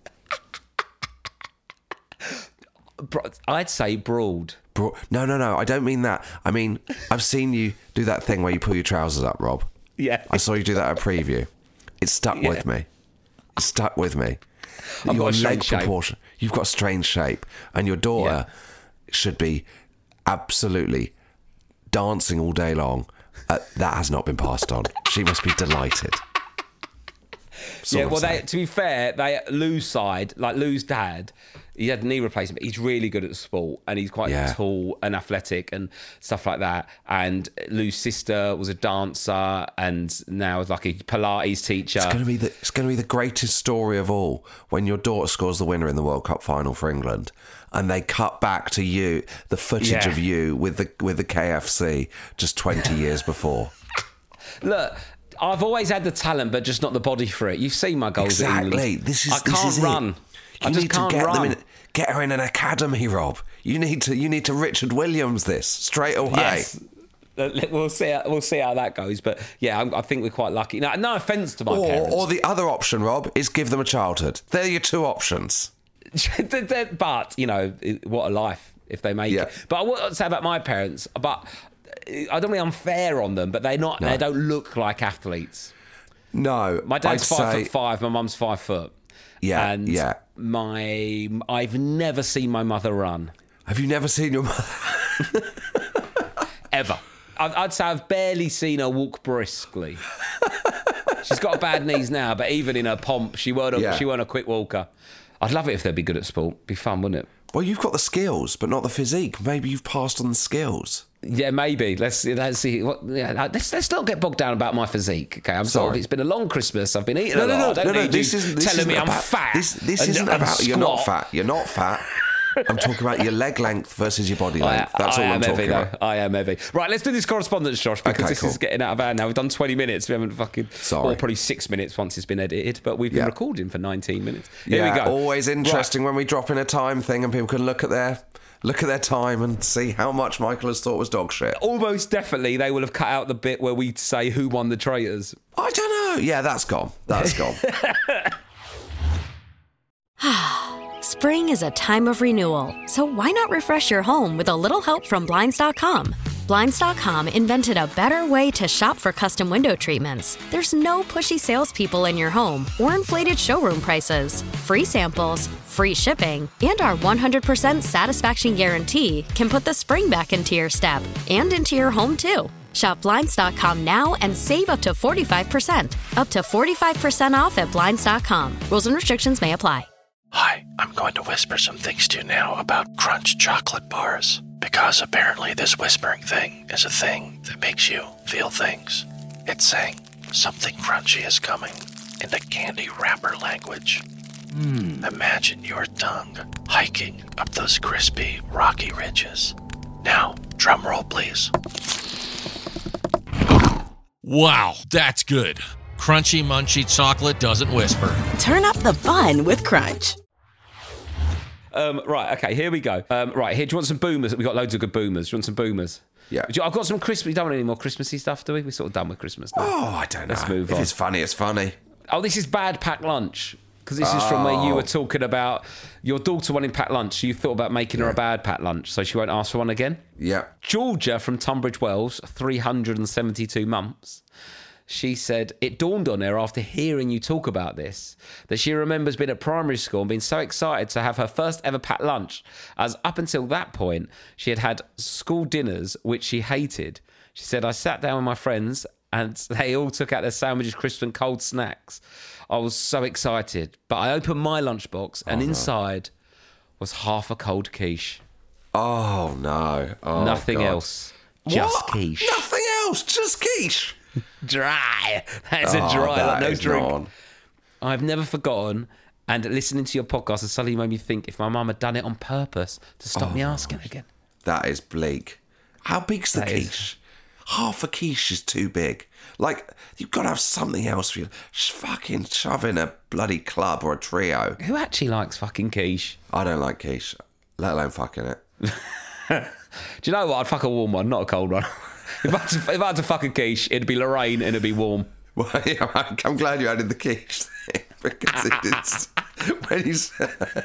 [SPEAKER 1] Bro- I'd say broad.
[SPEAKER 2] Bro, no, no, no. I don't mean that. I mean, I've seen you do that thing where you pull your trousers up, Rob.
[SPEAKER 1] Yeah.
[SPEAKER 2] I saw you do that at a preview. It stuck
[SPEAKER 1] Yeah.
[SPEAKER 2] with me. It stuck with me.
[SPEAKER 1] I've
[SPEAKER 2] your
[SPEAKER 1] got a strange
[SPEAKER 2] leg
[SPEAKER 1] shape.
[SPEAKER 2] proportion. You've got a strange shape, and your daughter should be absolutely dancing all day long. Uh, that has not been passed on. She must be delighted. That's all
[SPEAKER 1] Yeah,
[SPEAKER 2] I'm
[SPEAKER 1] well, they,
[SPEAKER 2] saying.
[SPEAKER 1] to be fair, they Lou's side, like Lou's dad, he had a knee replacement. He's really good at sport, and he's quite
[SPEAKER 2] Yeah.
[SPEAKER 1] tall and athletic and stuff like that. And Lou's sister was a dancer, and now is like a Pilates teacher.
[SPEAKER 2] It's going to be the it's going to be the greatest story of all when your daughter scores the winner in the World Cup final for England, and they cut back to you, the footage
[SPEAKER 1] Yeah.
[SPEAKER 2] of you with the with the K F C just twenty years before.
[SPEAKER 1] Look, I've always had the talent, but just not the body for it. You've seen my goals at
[SPEAKER 2] Exactly.
[SPEAKER 1] England.
[SPEAKER 2] This is
[SPEAKER 1] I
[SPEAKER 2] this
[SPEAKER 1] can't
[SPEAKER 2] is it.
[SPEAKER 1] run.
[SPEAKER 2] You
[SPEAKER 1] I just
[SPEAKER 2] need
[SPEAKER 1] can't
[SPEAKER 2] to get
[SPEAKER 1] run.
[SPEAKER 2] them in, get her in an academy, Rob. You need to you need to Richard Williams this straight away.
[SPEAKER 1] Yes. We'll see. How, we'll see how that goes. But yeah, I'm, I think we're quite lucky. No, no offence to my
[SPEAKER 2] or,
[SPEAKER 1] parents.
[SPEAKER 2] Or the other option, Rob, is give them a childhood. They're your two options.
[SPEAKER 1] But you know, what a life if they make
[SPEAKER 2] Yeah.
[SPEAKER 1] it. But I want to say about my parents. But I don't mean unfair on them. But they're not.
[SPEAKER 2] No.
[SPEAKER 1] They don't look like athletes.
[SPEAKER 2] No,
[SPEAKER 1] My dad's
[SPEAKER 2] I'd
[SPEAKER 1] five
[SPEAKER 2] say,
[SPEAKER 1] foot five. My mum's five foot.
[SPEAKER 2] Yeah,
[SPEAKER 1] and
[SPEAKER 2] yeah.
[SPEAKER 1] my I've never seen my mother run
[SPEAKER 2] Have you never seen your mother?
[SPEAKER 1] ever. I'd, I'd say I've barely seen her walk briskly. She's got bad knees now, but even in her pomp, she weren't a,
[SPEAKER 2] Yeah.
[SPEAKER 1] she weren't a quick walker. I'd love it if they'd be good at sport. Be fun, wouldn't it?
[SPEAKER 2] Well, you've got the skills, but not the physique. Maybe you've passed on the skills.
[SPEAKER 1] Yeah, maybe. Let's let's see. What, yeah, let's let's not get bogged down about my physique. Okay, I'm sorry.
[SPEAKER 2] Sorry.
[SPEAKER 1] It's been a long Christmas. I've been eating
[SPEAKER 2] No,
[SPEAKER 1] a
[SPEAKER 2] no,
[SPEAKER 1] lot.
[SPEAKER 2] no,
[SPEAKER 1] I don't
[SPEAKER 2] no, no.
[SPEAKER 1] need
[SPEAKER 2] This
[SPEAKER 1] you
[SPEAKER 2] isn't this
[SPEAKER 1] telling
[SPEAKER 2] isn't
[SPEAKER 1] me
[SPEAKER 2] about,
[SPEAKER 1] I'm fat.
[SPEAKER 2] This, this
[SPEAKER 1] and-
[SPEAKER 2] isn't
[SPEAKER 1] and
[SPEAKER 2] about you're not
[SPEAKER 1] squat.
[SPEAKER 2] fat. You're not fat. I'm talking about your leg length versus your body
[SPEAKER 1] I,
[SPEAKER 2] length. That's
[SPEAKER 1] I
[SPEAKER 2] all
[SPEAKER 1] am
[SPEAKER 2] I'm talking
[SPEAKER 1] heavy, though.
[SPEAKER 2] about.
[SPEAKER 1] I am heavy. Right, let's do this correspondence, Josh, because
[SPEAKER 2] Okay,
[SPEAKER 1] this
[SPEAKER 2] cool.
[SPEAKER 1] is getting out of hand now. We've done twenty minutes. We haven't fucking...
[SPEAKER 2] Sorry.
[SPEAKER 1] Or probably six minutes once it's been edited, but we've been
[SPEAKER 2] Yeah.
[SPEAKER 1] recording for nineteen minutes. Here
[SPEAKER 2] Yeah,
[SPEAKER 1] we go.
[SPEAKER 2] always interesting when we drop in a time thing and people can look at their look at their time and see how much Michael has thought was dog shit.
[SPEAKER 1] Almost definitely they will have cut out the bit where we say who won the traitors.
[SPEAKER 2] I don't know. Yeah, that's gone. That's gone.
[SPEAKER 4] Spring is a time of renewal, so why not refresh your home with a little help from Blinds dot com? Blinds dot com invented a better way to shop for custom window treatments. There's no pushy salespeople in your home or inflated showroom prices. Free samples, free shipping, and our one hundred percent satisfaction guarantee can put the spring back into your step and into your home, too. Shop Blinds dot com now and save up to forty-five percent. Up to forty-five percent off at Blinds dot com. Rules and restrictions may apply.
[SPEAKER 7] Hi, I'm going to whisper some things to you now about Crunch chocolate bars, because apparently this whispering thing is a thing that makes you feel things. It's saying something crunchy is coming in the candy wrapper language. Mm. Imagine your tongue hiking up those crispy, rocky ridges. Now, drum roll, please.
[SPEAKER 8] Wow, that's good. Crunchy, munchy chocolate doesn't whisper.
[SPEAKER 9] Turn up the fun with Crunch.
[SPEAKER 1] Um, right, okay, here we go. Um, right, here, do you want some boomers? We've got loads of good boomers. Do you want some boomers?
[SPEAKER 2] Yeah.
[SPEAKER 1] Do you- I've got some Christmas. We don't want any more Christmassy stuff, do we? We're sort of done with Christmas now.
[SPEAKER 2] Oh, I don't know.
[SPEAKER 1] Let's move
[SPEAKER 2] if
[SPEAKER 1] on.
[SPEAKER 2] it's funny, it's funny.
[SPEAKER 1] Oh, this is bad packed lunch. Because this is from where you
[SPEAKER 2] Oh.
[SPEAKER 1] were talking about your daughter wanting packed lunch. So you thought about making her a bad packed lunch so she won't ask for one again.
[SPEAKER 2] Yeah.
[SPEAKER 1] Georgia from Tunbridge Wells, three hundred seventy-two months. She said, it dawned on her after hearing you talk about this that she remembers being at primary school and being so excited to have her first ever packed lunch, as up until that point, she had had school dinners, which she hated. She said, I sat down with my friends and they all took out their sandwiches, crisps and cold snacks. I was so excited, but I opened my lunchbox and inside was half a cold quiche.
[SPEAKER 2] Oh, no. Oh,
[SPEAKER 1] Nothing
[SPEAKER 2] God.
[SPEAKER 1] else. Just
[SPEAKER 2] What?
[SPEAKER 1] quiche.
[SPEAKER 2] Nothing else. Just quiche.
[SPEAKER 1] Dry. That's a
[SPEAKER 2] Oh,
[SPEAKER 1] dry,
[SPEAKER 2] that
[SPEAKER 1] like no
[SPEAKER 2] is
[SPEAKER 1] drink.
[SPEAKER 2] not.
[SPEAKER 1] I've never forgotten, and listening to your podcast has suddenly made me think if my mum had done it on purpose to stop
[SPEAKER 2] Oh,
[SPEAKER 1] me asking again.
[SPEAKER 2] That is bleak. How big's the
[SPEAKER 1] That is-
[SPEAKER 2] quiche? Half a quiche is too big. Like, you've got to have something else for you. Just fucking shove in a bloody club or a trio.
[SPEAKER 1] Who actually likes fucking quiche?
[SPEAKER 2] I don't like quiche, let alone fucking it.
[SPEAKER 1] Do you know what? I'd fuck a warm one, not a cold one. if, I had to, if I had to fuck a quiche, it'd be Lorraine and it'd be warm.
[SPEAKER 2] Well, yeah, I'm glad you added the quiche thing because it is when you said,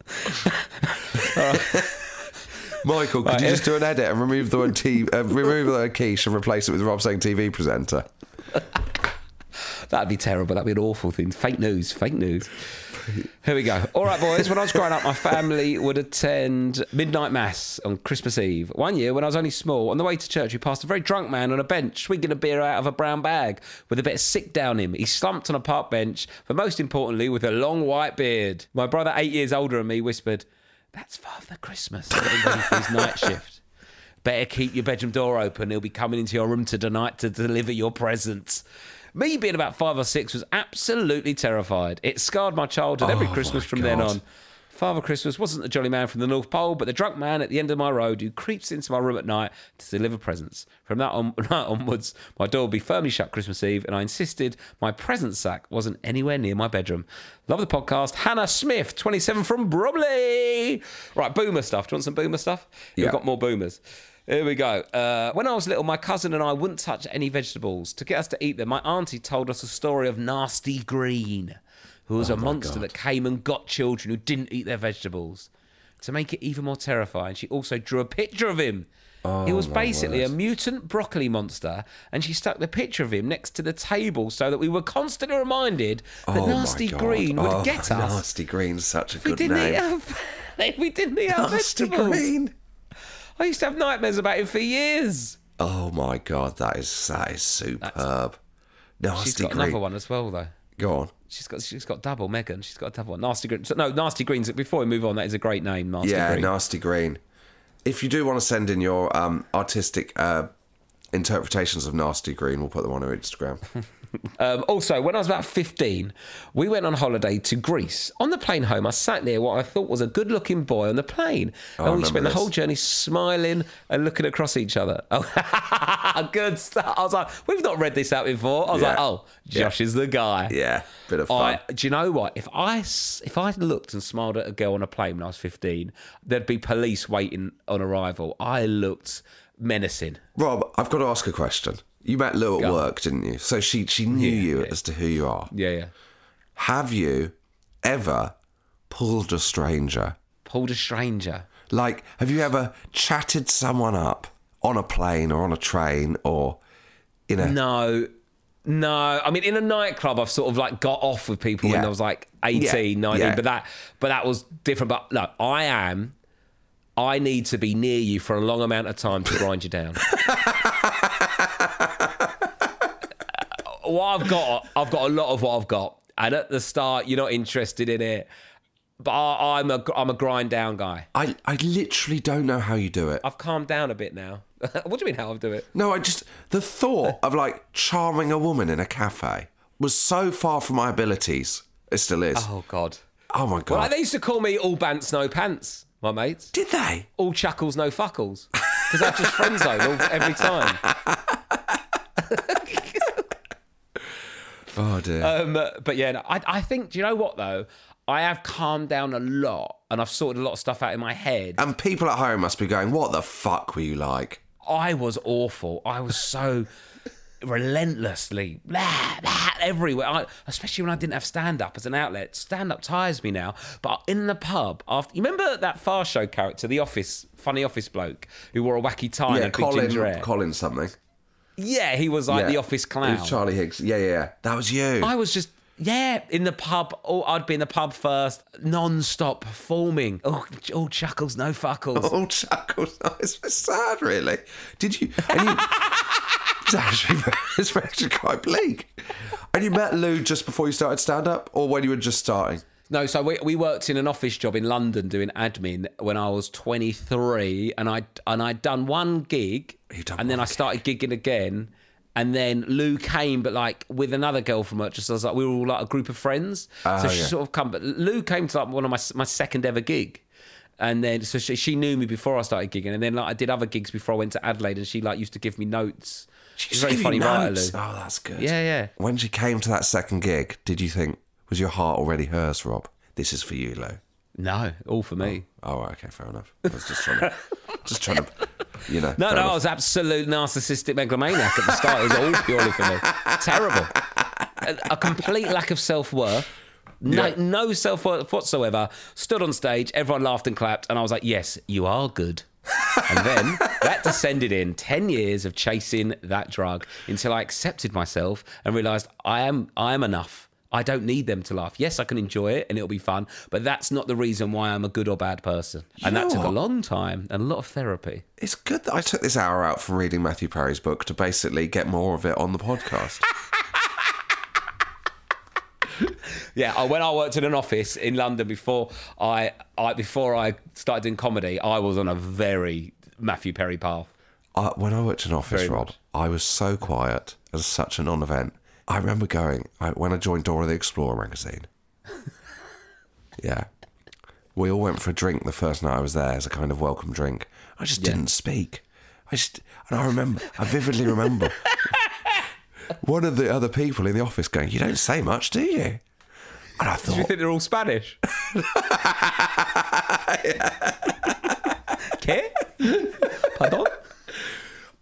[SPEAKER 2] Michael, could
[SPEAKER 1] Right,
[SPEAKER 2] you
[SPEAKER 1] if-
[SPEAKER 2] just do an edit and remove the word t- uh, remove the word quiche and replace it with Rob saying T V presenter?
[SPEAKER 1] That'd be terrible. That'd be an awful thing. Fake news. Fake news. Here we go. All right, boys. When I was growing up, my family would attend midnight mass on Christmas Eve. One year, when I was only small, on the way to church, we passed a very drunk man on a bench, swigging a beer out of a brown bag with a bit of sick down him. He slumped on a park bench, but most importantly, with a long white beard. My brother, eight years older than me, whispered, "That's Father Christmas getting ready for his night shift. Better keep your bedroom door open. He'll be coming into your room tonight to deliver your presents." Me being about five or six was absolutely terrified. It scarred my childhood every
[SPEAKER 2] Oh,
[SPEAKER 1] Christmas
[SPEAKER 2] my
[SPEAKER 1] from then
[SPEAKER 2] God.
[SPEAKER 1] on. Father Christmas wasn't the jolly man from the North Pole, but the drunk man at the end of my road who creeps into my room at night to deliver presents. From that on, night onwards, my door would be firmly shut Christmas Eve, and I insisted my present sack wasn't anywhere near my bedroom. Love the podcast. Hannah Smith, twenty-seven from Bromley. Right, boomer stuff. Do you want some boomer stuff?
[SPEAKER 2] Yeah.
[SPEAKER 1] We've got more boomers. Here we go. Uh, when I was little, my cousin and I wouldn't touch any vegetables. To get us to eat them, my auntie told us a story of Nasty Green, who was
[SPEAKER 2] Oh
[SPEAKER 1] a
[SPEAKER 2] my
[SPEAKER 1] monster
[SPEAKER 2] God.
[SPEAKER 1] that came and got children who didn't eat their vegetables. To make it even more terrifying, she also drew a picture of him.
[SPEAKER 2] Oh,
[SPEAKER 1] he was
[SPEAKER 2] my
[SPEAKER 1] basically
[SPEAKER 2] word.
[SPEAKER 1] a mutant broccoli monster, and she stuck the picture of him next to the table so that we were constantly reminded that
[SPEAKER 2] Oh, my
[SPEAKER 1] Nasty
[SPEAKER 2] God.
[SPEAKER 1] Green would
[SPEAKER 2] Oh,
[SPEAKER 1] get us.
[SPEAKER 2] Nasty Green's such a
[SPEAKER 1] We
[SPEAKER 2] good
[SPEAKER 1] didn't
[SPEAKER 2] name.
[SPEAKER 1] eat our, we didn't eat our
[SPEAKER 2] Nasty
[SPEAKER 1] vegetables.
[SPEAKER 2] Green.
[SPEAKER 1] I used to have nightmares about him for years.
[SPEAKER 2] Oh my God, that is that is superb. Nasty
[SPEAKER 1] She's got
[SPEAKER 2] Green.
[SPEAKER 1] another one as well, though.
[SPEAKER 2] Go on.
[SPEAKER 1] She's got she's got double, Megan. She's got a double one. Nasty Green. So, no, Nasty Green's. Before we move on, that is a great name, Nasty
[SPEAKER 2] yeah,
[SPEAKER 1] Green.
[SPEAKER 2] Nasty Green. If you do want to send in your um, artistic uh, interpretations of Nasty Green, we'll put them on our Instagram.
[SPEAKER 1] Um, also, when I was about fifteen, we went on holiday to Greece. On the plane home, I sat near what I thought was a good-looking boy on the plane,
[SPEAKER 2] Oh, I
[SPEAKER 1] and we
[SPEAKER 2] remember
[SPEAKER 1] spent the
[SPEAKER 2] this.
[SPEAKER 1] whole journey smiling and looking across each other. Oh, good stuff. I was like, we've not read this out before. I was
[SPEAKER 2] Yeah.
[SPEAKER 1] like, oh, Josh
[SPEAKER 2] Yeah.
[SPEAKER 1] is the guy.
[SPEAKER 2] Yeah, bit of fun.
[SPEAKER 1] I, do you know what? If I s- if I looked and smiled at a girl on a plane when I was fifteen, there'd be police waiting on arrival. I looked menacing.
[SPEAKER 2] Rob, I've got to ask a question. You met Lou at
[SPEAKER 1] Go on.
[SPEAKER 2] work, didn't you? So she she knew
[SPEAKER 1] Yeah,
[SPEAKER 2] you
[SPEAKER 1] yeah.
[SPEAKER 2] as to who you are.
[SPEAKER 1] Yeah, yeah.
[SPEAKER 2] Have you ever pulled a stranger?
[SPEAKER 1] Pulled a stranger.
[SPEAKER 2] Like, have you ever chatted someone up on a plane or on a train or in a...
[SPEAKER 1] No, no. I mean, in a nightclub, I've sort of like got off with people when
[SPEAKER 2] Yeah.
[SPEAKER 1] I was like eighteen,
[SPEAKER 2] Yeah,
[SPEAKER 1] nineteen,
[SPEAKER 2] yeah.
[SPEAKER 1] but that, but that was different. But no, I am. I need to be near you for a long amount of time to grind you down. What I've got, I've got a lot of what I've got, and at the start, you're not interested in it. But I, I'm a, I'm a grind down guy.
[SPEAKER 2] I, I literally don't know how you do it.
[SPEAKER 1] I've calmed down a bit now. What do you mean how I do it?
[SPEAKER 2] No, I just... The thought of, like, charming a woman in a cafe was so far from my abilities. It still is.
[SPEAKER 1] Oh God.
[SPEAKER 2] Oh, my God.
[SPEAKER 1] Well, they used to call me all bants, no pants, my mates.
[SPEAKER 2] Did they?
[SPEAKER 1] All chuckles, no fuckles. Because I just friend zone all, every time.
[SPEAKER 2] Oh, dear.
[SPEAKER 1] Um, but yeah, no, I, I think, do you know what, though? I have calmed down a lot and I've sorted a lot of stuff out in my head.
[SPEAKER 2] And people at home must be going, what the fuck were you like?
[SPEAKER 1] I was awful. I was so relentlessly blah, blah, everywhere. I, especially when I didn't have stand-up as an outlet. Stand-up tires me now. But in the pub, after you remember that Far Show character, the office, funny office bloke who wore a wacky tie and
[SPEAKER 2] yeah,
[SPEAKER 1] a big ginger
[SPEAKER 2] Colin,
[SPEAKER 1] hair?
[SPEAKER 2] Colin something.
[SPEAKER 1] Yeah, he was like
[SPEAKER 2] Yeah.
[SPEAKER 1] the office
[SPEAKER 2] It
[SPEAKER 1] clown.
[SPEAKER 2] was Charlie Higgs. Yeah, yeah, yeah. That was you.
[SPEAKER 1] I was just, yeah, in the pub. Oh, I'd be in the pub first, non-stop performing. Oh, all chuckles, no fuckles.
[SPEAKER 2] All chuckles. Oh, it's so sad, really. Did you... And you it's, actually, it's actually quite bleak. And you met Lou just before you started stand-up or when you were just starting?
[SPEAKER 1] No, so we we worked in an office job in London doing admin when I was twenty-three, and I and I'd done one gig,
[SPEAKER 2] You'd done
[SPEAKER 1] and then
[SPEAKER 2] one
[SPEAKER 1] I started gigging again, and then Lou came, but like with another girl from work. Just as like we were all like a group of friends,
[SPEAKER 2] Oh,
[SPEAKER 1] so she
[SPEAKER 2] yeah.
[SPEAKER 1] sort of come. But Lou came to like one of my my second ever gig. And then, so she, she knew me before I started gigging, and then like I did other gigs before I went to Adelaide, and she like used to give me notes.
[SPEAKER 2] She
[SPEAKER 1] She's a very
[SPEAKER 2] gave you
[SPEAKER 1] funny writer, Lou.
[SPEAKER 2] notes. Oh, that's good.
[SPEAKER 1] Yeah, yeah.
[SPEAKER 2] When she came to that second gig, did you think, was your heart already hers, Rob? This is for you, Lou.
[SPEAKER 1] No, all for me.
[SPEAKER 2] Oh, right, okay, fair enough. I was just trying to, just trying to, you know.
[SPEAKER 1] No,
[SPEAKER 2] fair
[SPEAKER 1] no,
[SPEAKER 2] enough.
[SPEAKER 1] I was absolute narcissistic megalomaniac at the start. It was all purely for me. Terrible. A, a complete lack of self-worth. No,
[SPEAKER 2] Yeah.
[SPEAKER 1] no self-worth whatsoever. Stood on stage, everyone laughed and clapped, and I was like, yes, you are good. And then that descended in ten years of chasing that drug until I accepted myself and realised I am I am enough. I don't need them to laugh. Yes, I can enjoy it and it'll be fun, but that's not the reason why I'm a good or bad person. And
[SPEAKER 2] You
[SPEAKER 1] that
[SPEAKER 2] know
[SPEAKER 1] took a
[SPEAKER 2] what?
[SPEAKER 1] long time and a lot of therapy.
[SPEAKER 2] It's good that I took this hour out from reading Matthew Perry's book to basically get more of it on the podcast.
[SPEAKER 1] Yeah, I, when I worked in an office in London before I, I before I started doing comedy, I was on a very Matthew Perry path.
[SPEAKER 2] I, when I worked in an office,
[SPEAKER 1] Very
[SPEAKER 2] Rob,
[SPEAKER 1] much.
[SPEAKER 2] I was so quiet as such a non-event. I remember going, I, when I joined Dora the Explorer magazine. Yeah. We all went for a drink the first night I was there as a kind of welcome drink. I just
[SPEAKER 1] Yeah.
[SPEAKER 2] didn't speak. I just, and I remember, I vividly remember one of the other people in the office going, you don't say much, do you? And I
[SPEAKER 1] Do you
[SPEAKER 2] thought,
[SPEAKER 1] think they're all Spanish? ¿Qué? Pardon?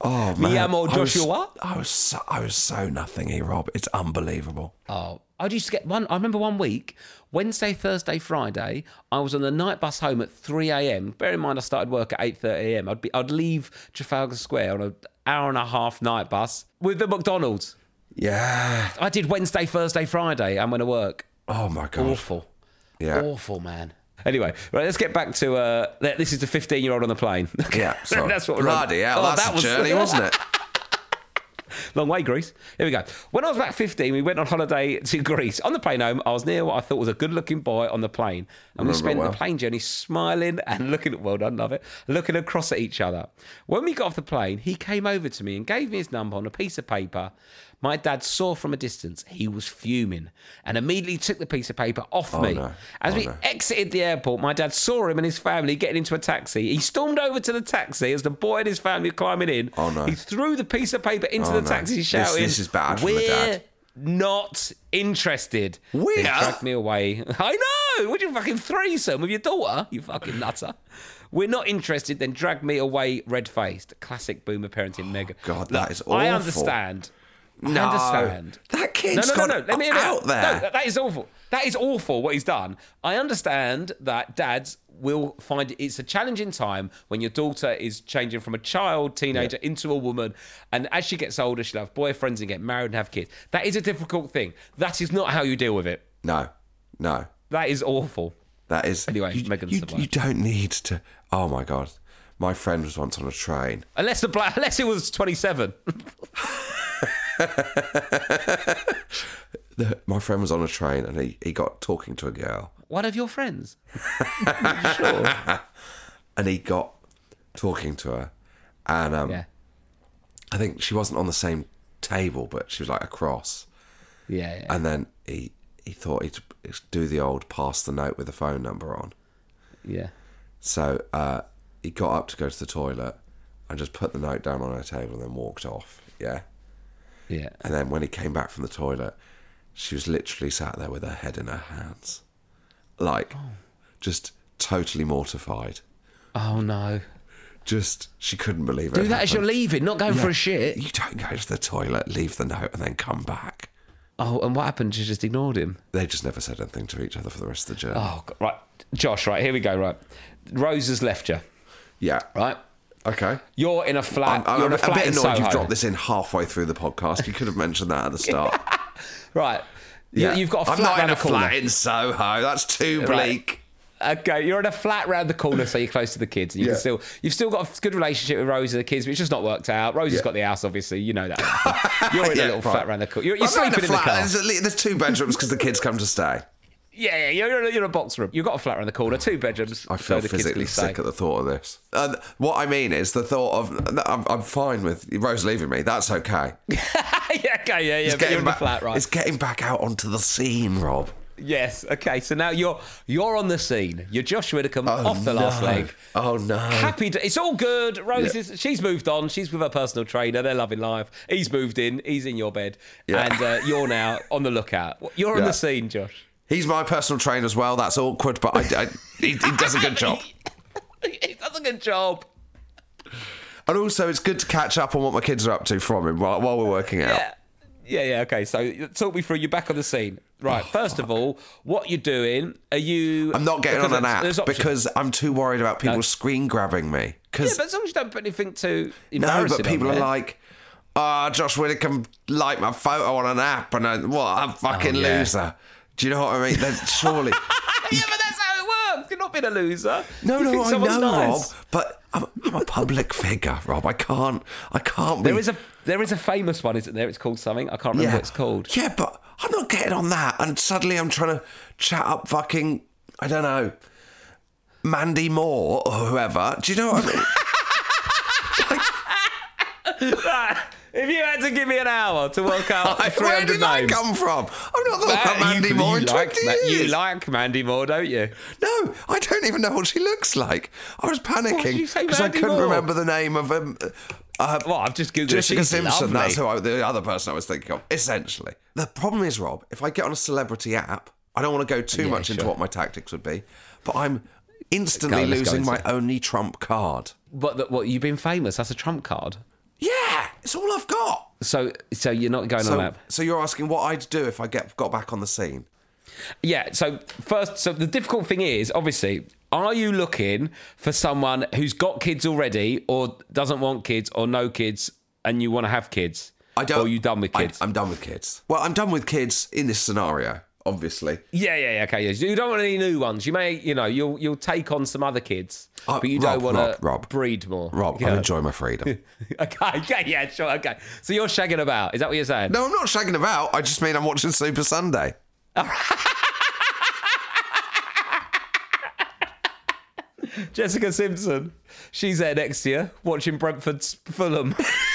[SPEAKER 2] Oh man,
[SPEAKER 1] Mi amo
[SPEAKER 2] I was-
[SPEAKER 1] Joshua.
[SPEAKER 2] I was so, I was so nothingy, Rob. It's unbelievable.
[SPEAKER 1] Oh, I used to get one. I remember one week, Wednesday, Thursday, Friday. I was on the night bus home at three a.m. Bear in mind, I started work at eight thirty a.m. I'd be, I'd leave Trafalgar Square on an hour and a half night bus with the McDonald's.
[SPEAKER 2] Yeah.
[SPEAKER 1] I did Wednesday, Thursday, Friday. I'm going to work.
[SPEAKER 2] Oh my god.
[SPEAKER 1] Awful.
[SPEAKER 2] Yeah.
[SPEAKER 1] Awful, man. Anyway, right, let's get back to, uh, this is the fifteen-year-old on the plane.
[SPEAKER 2] Yeah, sorry.
[SPEAKER 1] That's what we're on.
[SPEAKER 2] Bloody hell,
[SPEAKER 1] Oh,
[SPEAKER 2] that's
[SPEAKER 1] that
[SPEAKER 2] a
[SPEAKER 1] was-
[SPEAKER 2] journey, wasn't it?
[SPEAKER 1] Long way, Greece. Here we go. When I was about fifteen, we went on holiday to Greece. On the plane home, I was near what I thought was a good-looking boy on the plane. And we
[SPEAKER 2] Remember
[SPEAKER 1] spent
[SPEAKER 2] well.
[SPEAKER 1] the plane journey smiling and looking at, well done, love it, looking across at each other. When we got off the plane, he came over to me and gave me his number on a piece of paper. My dad saw from a distance he was fuming and immediately took the piece of paper off
[SPEAKER 2] Oh,
[SPEAKER 1] me.
[SPEAKER 2] no.
[SPEAKER 1] As
[SPEAKER 2] Oh,
[SPEAKER 1] we
[SPEAKER 2] no.
[SPEAKER 1] exited the airport, my dad saw him and his family getting into a taxi. He stormed over to the taxi as the boy and his family were climbing in.
[SPEAKER 2] Oh, no.
[SPEAKER 1] He threw the piece of paper into
[SPEAKER 2] Oh,
[SPEAKER 1] the
[SPEAKER 2] no.
[SPEAKER 1] taxi,
[SPEAKER 2] This-
[SPEAKER 1] shouting,
[SPEAKER 2] this is bad from the
[SPEAKER 1] "We're
[SPEAKER 2] dad."
[SPEAKER 1] not interested."
[SPEAKER 2] We're?
[SPEAKER 1] They dragged me away. I know. Would you fucking threesome with your daughter? You fucking nutter. We're not interested. Then dragged me away, red faced. Classic boomer parenting. Mega.
[SPEAKER 2] God, that is
[SPEAKER 1] I
[SPEAKER 2] awful.
[SPEAKER 1] understand.
[SPEAKER 2] No,
[SPEAKER 1] I understand.
[SPEAKER 2] that kid's
[SPEAKER 1] no, no, no,
[SPEAKER 2] gone
[SPEAKER 1] no. Let me hear me
[SPEAKER 2] out there.
[SPEAKER 1] No, that- that is awful. That is awful what he's done. I understand that dads will find it, it's a challenging time when your daughter is changing from a child, teenager,
[SPEAKER 2] Yeah.
[SPEAKER 1] into a woman. And as she gets older, she'll have boyfriends and get married and have kids. That is a difficult thing. That is not how you deal with it.
[SPEAKER 2] No, no.
[SPEAKER 1] That is awful.
[SPEAKER 2] That is...
[SPEAKER 1] Anyway,
[SPEAKER 2] you,
[SPEAKER 1] Megan
[SPEAKER 2] you,
[SPEAKER 1] survived.
[SPEAKER 2] you don't need to... Oh, my God. My friend was once on a train.
[SPEAKER 1] Unless the black, unless it was twenty-seven.
[SPEAKER 2] The, my friend was on a train and he, he got talking to a girl.
[SPEAKER 1] One of your friends. Sure.
[SPEAKER 2] And he got talking to her. And um,
[SPEAKER 1] Yeah.
[SPEAKER 2] I think she wasn't on the same table, but she was like across.
[SPEAKER 1] Yeah, yeah.
[SPEAKER 2] And then he, he thought he'd do the old pass the note with the phone number on.
[SPEAKER 1] Yeah.
[SPEAKER 2] So uh, he got up to go to the toilet and just put the note down on her table and then walked off. Yeah.
[SPEAKER 1] Yeah.
[SPEAKER 2] And then when he came back from the toilet, she was literally sat there with her head in her hands. Like, just totally mortified.
[SPEAKER 1] Oh, no.
[SPEAKER 2] Just, she couldn't believe it.
[SPEAKER 1] Do
[SPEAKER 2] had
[SPEAKER 1] that as you're
[SPEAKER 2] happened.
[SPEAKER 1] leaving, not going
[SPEAKER 2] Yeah.
[SPEAKER 1] for a shit.
[SPEAKER 2] You don't go to the toilet, leave the note, and then come back.
[SPEAKER 1] Oh, and what happened? You just ignored him?
[SPEAKER 2] They just never said anything to each other for the rest of the journey.
[SPEAKER 1] Oh, God. Right. Josh, right, here we go, right. Rose has left you,
[SPEAKER 2] Yeah.
[SPEAKER 1] right?
[SPEAKER 2] Okay.
[SPEAKER 1] You're in a flat.
[SPEAKER 2] I'm, I'm
[SPEAKER 1] you're in
[SPEAKER 2] a,
[SPEAKER 1] a flat
[SPEAKER 2] bit
[SPEAKER 1] in
[SPEAKER 2] annoyed you've
[SPEAKER 1] Soho.
[SPEAKER 2] dropped this in halfway through the podcast. You could have mentioned that at the start.
[SPEAKER 1] Right. You, You've got a
[SPEAKER 2] I'm
[SPEAKER 1] flat
[SPEAKER 2] not
[SPEAKER 1] round
[SPEAKER 2] in a
[SPEAKER 1] the corner.
[SPEAKER 2] flat in Soho. That's too
[SPEAKER 1] Right.
[SPEAKER 2] bleak.
[SPEAKER 1] Okay, you're in a flat round the corner, so you're close to the kids. And you
[SPEAKER 2] Yeah.
[SPEAKER 1] can still, you've still got a good relationship with Rose and the kids, but it's just not worked out. Rose has
[SPEAKER 2] Yeah.
[SPEAKER 1] got the house, obviously. You know that. You're in
[SPEAKER 2] Yeah,
[SPEAKER 1] a little
[SPEAKER 2] right.
[SPEAKER 1] flat round the corner. You're, you're
[SPEAKER 2] I'm not
[SPEAKER 1] sleeping in,
[SPEAKER 2] a
[SPEAKER 1] the
[SPEAKER 2] flat.
[SPEAKER 1] car.
[SPEAKER 2] There's, at least, there's two bedrooms because the kids come to stay.
[SPEAKER 1] Yeah, yeah, you're, in a, you're in a box room. You've got a flat around the corner, two bedrooms.
[SPEAKER 2] I
[SPEAKER 1] so
[SPEAKER 2] feel
[SPEAKER 1] the kids
[SPEAKER 2] physically
[SPEAKER 1] can stay.
[SPEAKER 2] sick at the thought of this. And what I mean is the thought of I'm, I'm fine with Rose leaving me. That's okay.
[SPEAKER 1] yeah, okay, yeah, yeah. But you're in the
[SPEAKER 2] back,
[SPEAKER 1] flat, right?
[SPEAKER 2] It's getting back out onto the scene, Rob.
[SPEAKER 1] Yes. Okay. So now you're you're on the scene. You're Josh Widdicombe
[SPEAKER 2] Oh,
[SPEAKER 1] off the last
[SPEAKER 2] no.
[SPEAKER 1] leg.
[SPEAKER 2] Oh no!
[SPEAKER 1] Happy. To, it's all good. Rose
[SPEAKER 2] Yeah.
[SPEAKER 1] is. She's moved on. She's with her personal trainer. They're loving life. He's moved in. He's in your bed.
[SPEAKER 2] Yeah.
[SPEAKER 1] And uh, you're now on the lookout. You're on
[SPEAKER 2] Yeah.
[SPEAKER 1] the scene, Josh.
[SPEAKER 2] He's my personal trainer as well. That's awkward, but I, I, he, he does a good job.
[SPEAKER 1] He does a good job.
[SPEAKER 2] And also, it's good to catch up on what my kids are up to from him while, while we're working out.
[SPEAKER 1] Yeah. Yeah, yeah, okay. So talk me through. You're back on the scene. Right. First of all, what you're doing, are you...
[SPEAKER 2] I'm not getting on
[SPEAKER 1] because
[SPEAKER 2] an
[SPEAKER 1] there's-
[SPEAKER 2] app
[SPEAKER 1] there's options.
[SPEAKER 2] because I'm too worried about people
[SPEAKER 1] No.
[SPEAKER 2] screen grabbing me.
[SPEAKER 1] Yeah,
[SPEAKER 2] 'Cause-
[SPEAKER 1] but as long as you don't put anything too
[SPEAKER 2] no,
[SPEAKER 1] embarrassing
[SPEAKER 2] but people
[SPEAKER 1] on
[SPEAKER 2] are
[SPEAKER 1] there.
[SPEAKER 2] like, ah, oh, Josh Widdicombe liked my photo on an app, and I, what a fucking
[SPEAKER 1] Oh, yeah.
[SPEAKER 2] loser. Do you know what I mean? Then surely...
[SPEAKER 1] Yeah, but that's how it works. You're not being a loser.
[SPEAKER 2] No,
[SPEAKER 1] You
[SPEAKER 2] no,
[SPEAKER 1] think
[SPEAKER 2] I
[SPEAKER 1] someone's
[SPEAKER 2] know,
[SPEAKER 1] nice.
[SPEAKER 2] Rob, but I'm, I'm a public figure, Rob. I can't, I can't be...
[SPEAKER 1] There is a there is a famous one, isn't there? It's called something. I can't remember
[SPEAKER 2] yeah.
[SPEAKER 1] what it's called.
[SPEAKER 2] Yeah, but I'm not getting on that, and suddenly I'm trying to chat up fucking, I don't know, Mandy Moore or whoever. Do you know what I mean?
[SPEAKER 1] If you had to give me an hour to work out three
[SPEAKER 2] Where
[SPEAKER 1] hundred
[SPEAKER 2] did that
[SPEAKER 1] names,
[SPEAKER 2] come from? I'm not thought
[SPEAKER 1] That-
[SPEAKER 2] about Mandy
[SPEAKER 1] you,
[SPEAKER 2] Moore
[SPEAKER 1] you
[SPEAKER 2] in
[SPEAKER 1] like,
[SPEAKER 2] twenty
[SPEAKER 1] Ma-
[SPEAKER 2] years.
[SPEAKER 1] You like Mandy Moore, don't you?
[SPEAKER 2] No, I don't even know what she looks like. I was
[SPEAKER 1] What did you
[SPEAKER 2] panicking
[SPEAKER 1] say,
[SPEAKER 2] because I
[SPEAKER 1] Mandy
[SPEAKER 2] couldn't
[SPEAKER 1] Moore?
[SPEAKER 2] remember the name of um, uh,
[SPEAKER 1] Well, I've just googled
[SPEAKER 2] Jessica
[SPEAKER 1] She's
[SPEAKER 2] Simpson.
[SPEAKER 1] lovely.
[SPEAKER 2] That's who I, the other person I was thinking of. Essentially, the problem is, Rob, if I get on a celebrity app, I don't want to go too
[SPEAKER 1] Yeah,
[SPEAKER 2] much into
[SPEAKER 1] sure.
[SPEAKER 2] what my tactics would be, but I'm instantly
[SPEAKER 1] Go, let's go
[SPEAKER 2] losing
[SPEAKER 1] into
[SPEAKER 2] my
[SPEAKER 1] it.
[SPEAKER 2] only trump card.
[SPEAKER 1] What? The, what? You've been famous? That's a trump card.
[SPEAKER 2] Yeah, It's all I've got.
[SPEAKER 1] So, so you're not going
[SPEAKER 2] So,
[SPEAKER 1] on that.
[SPEAKER 2] so you're asking what I'd do if I get got back on the scene?
[SPEAKER 1] Yeah. So first, so the difficult thing is, obviously, are you looking for someone who's got kids already, or doesn't want kids, or no kids, and you want to have kids?
[SPEAKER 2] I don't.
[SPEAKER 1] Or are you done with kids?
[SPEAKER 2] I, I'm done with kids. Well, I'm done with kids in this scenario, obviously.
[SPEAKER 1] Yeah, yeah, yeah. Okay. Yeah. You don't want any new ones. You may, you know, you'll you'll take on some other kids,
[SPEAKER 2] Uh,
[SPEAKER 1] but you
[SPEAKER 2] Rob,
[SPEAKER 1] don't want
[SPEAKER 2] Rob,
[SPEAKER 1] to
[SPEAKER 2] Rob.
[SPEAKER 1] breed more.
[SPEAKER 2] Rob,
[SPEAKER 1] Yeah.
[SPEAKER 2] I enjoy my freedom.
[SPEAKER 1] Okay. Yeah. Yeah. Sure. Okay. So you're shagging about. Is that what you're saying?
[SPEAKER 2] No, I'm not shagging about. I just mean I'm watching Super Sunday.
[SPEAKER 1] Jessica Simpson. She's there next to you watching Brentford's Fulham.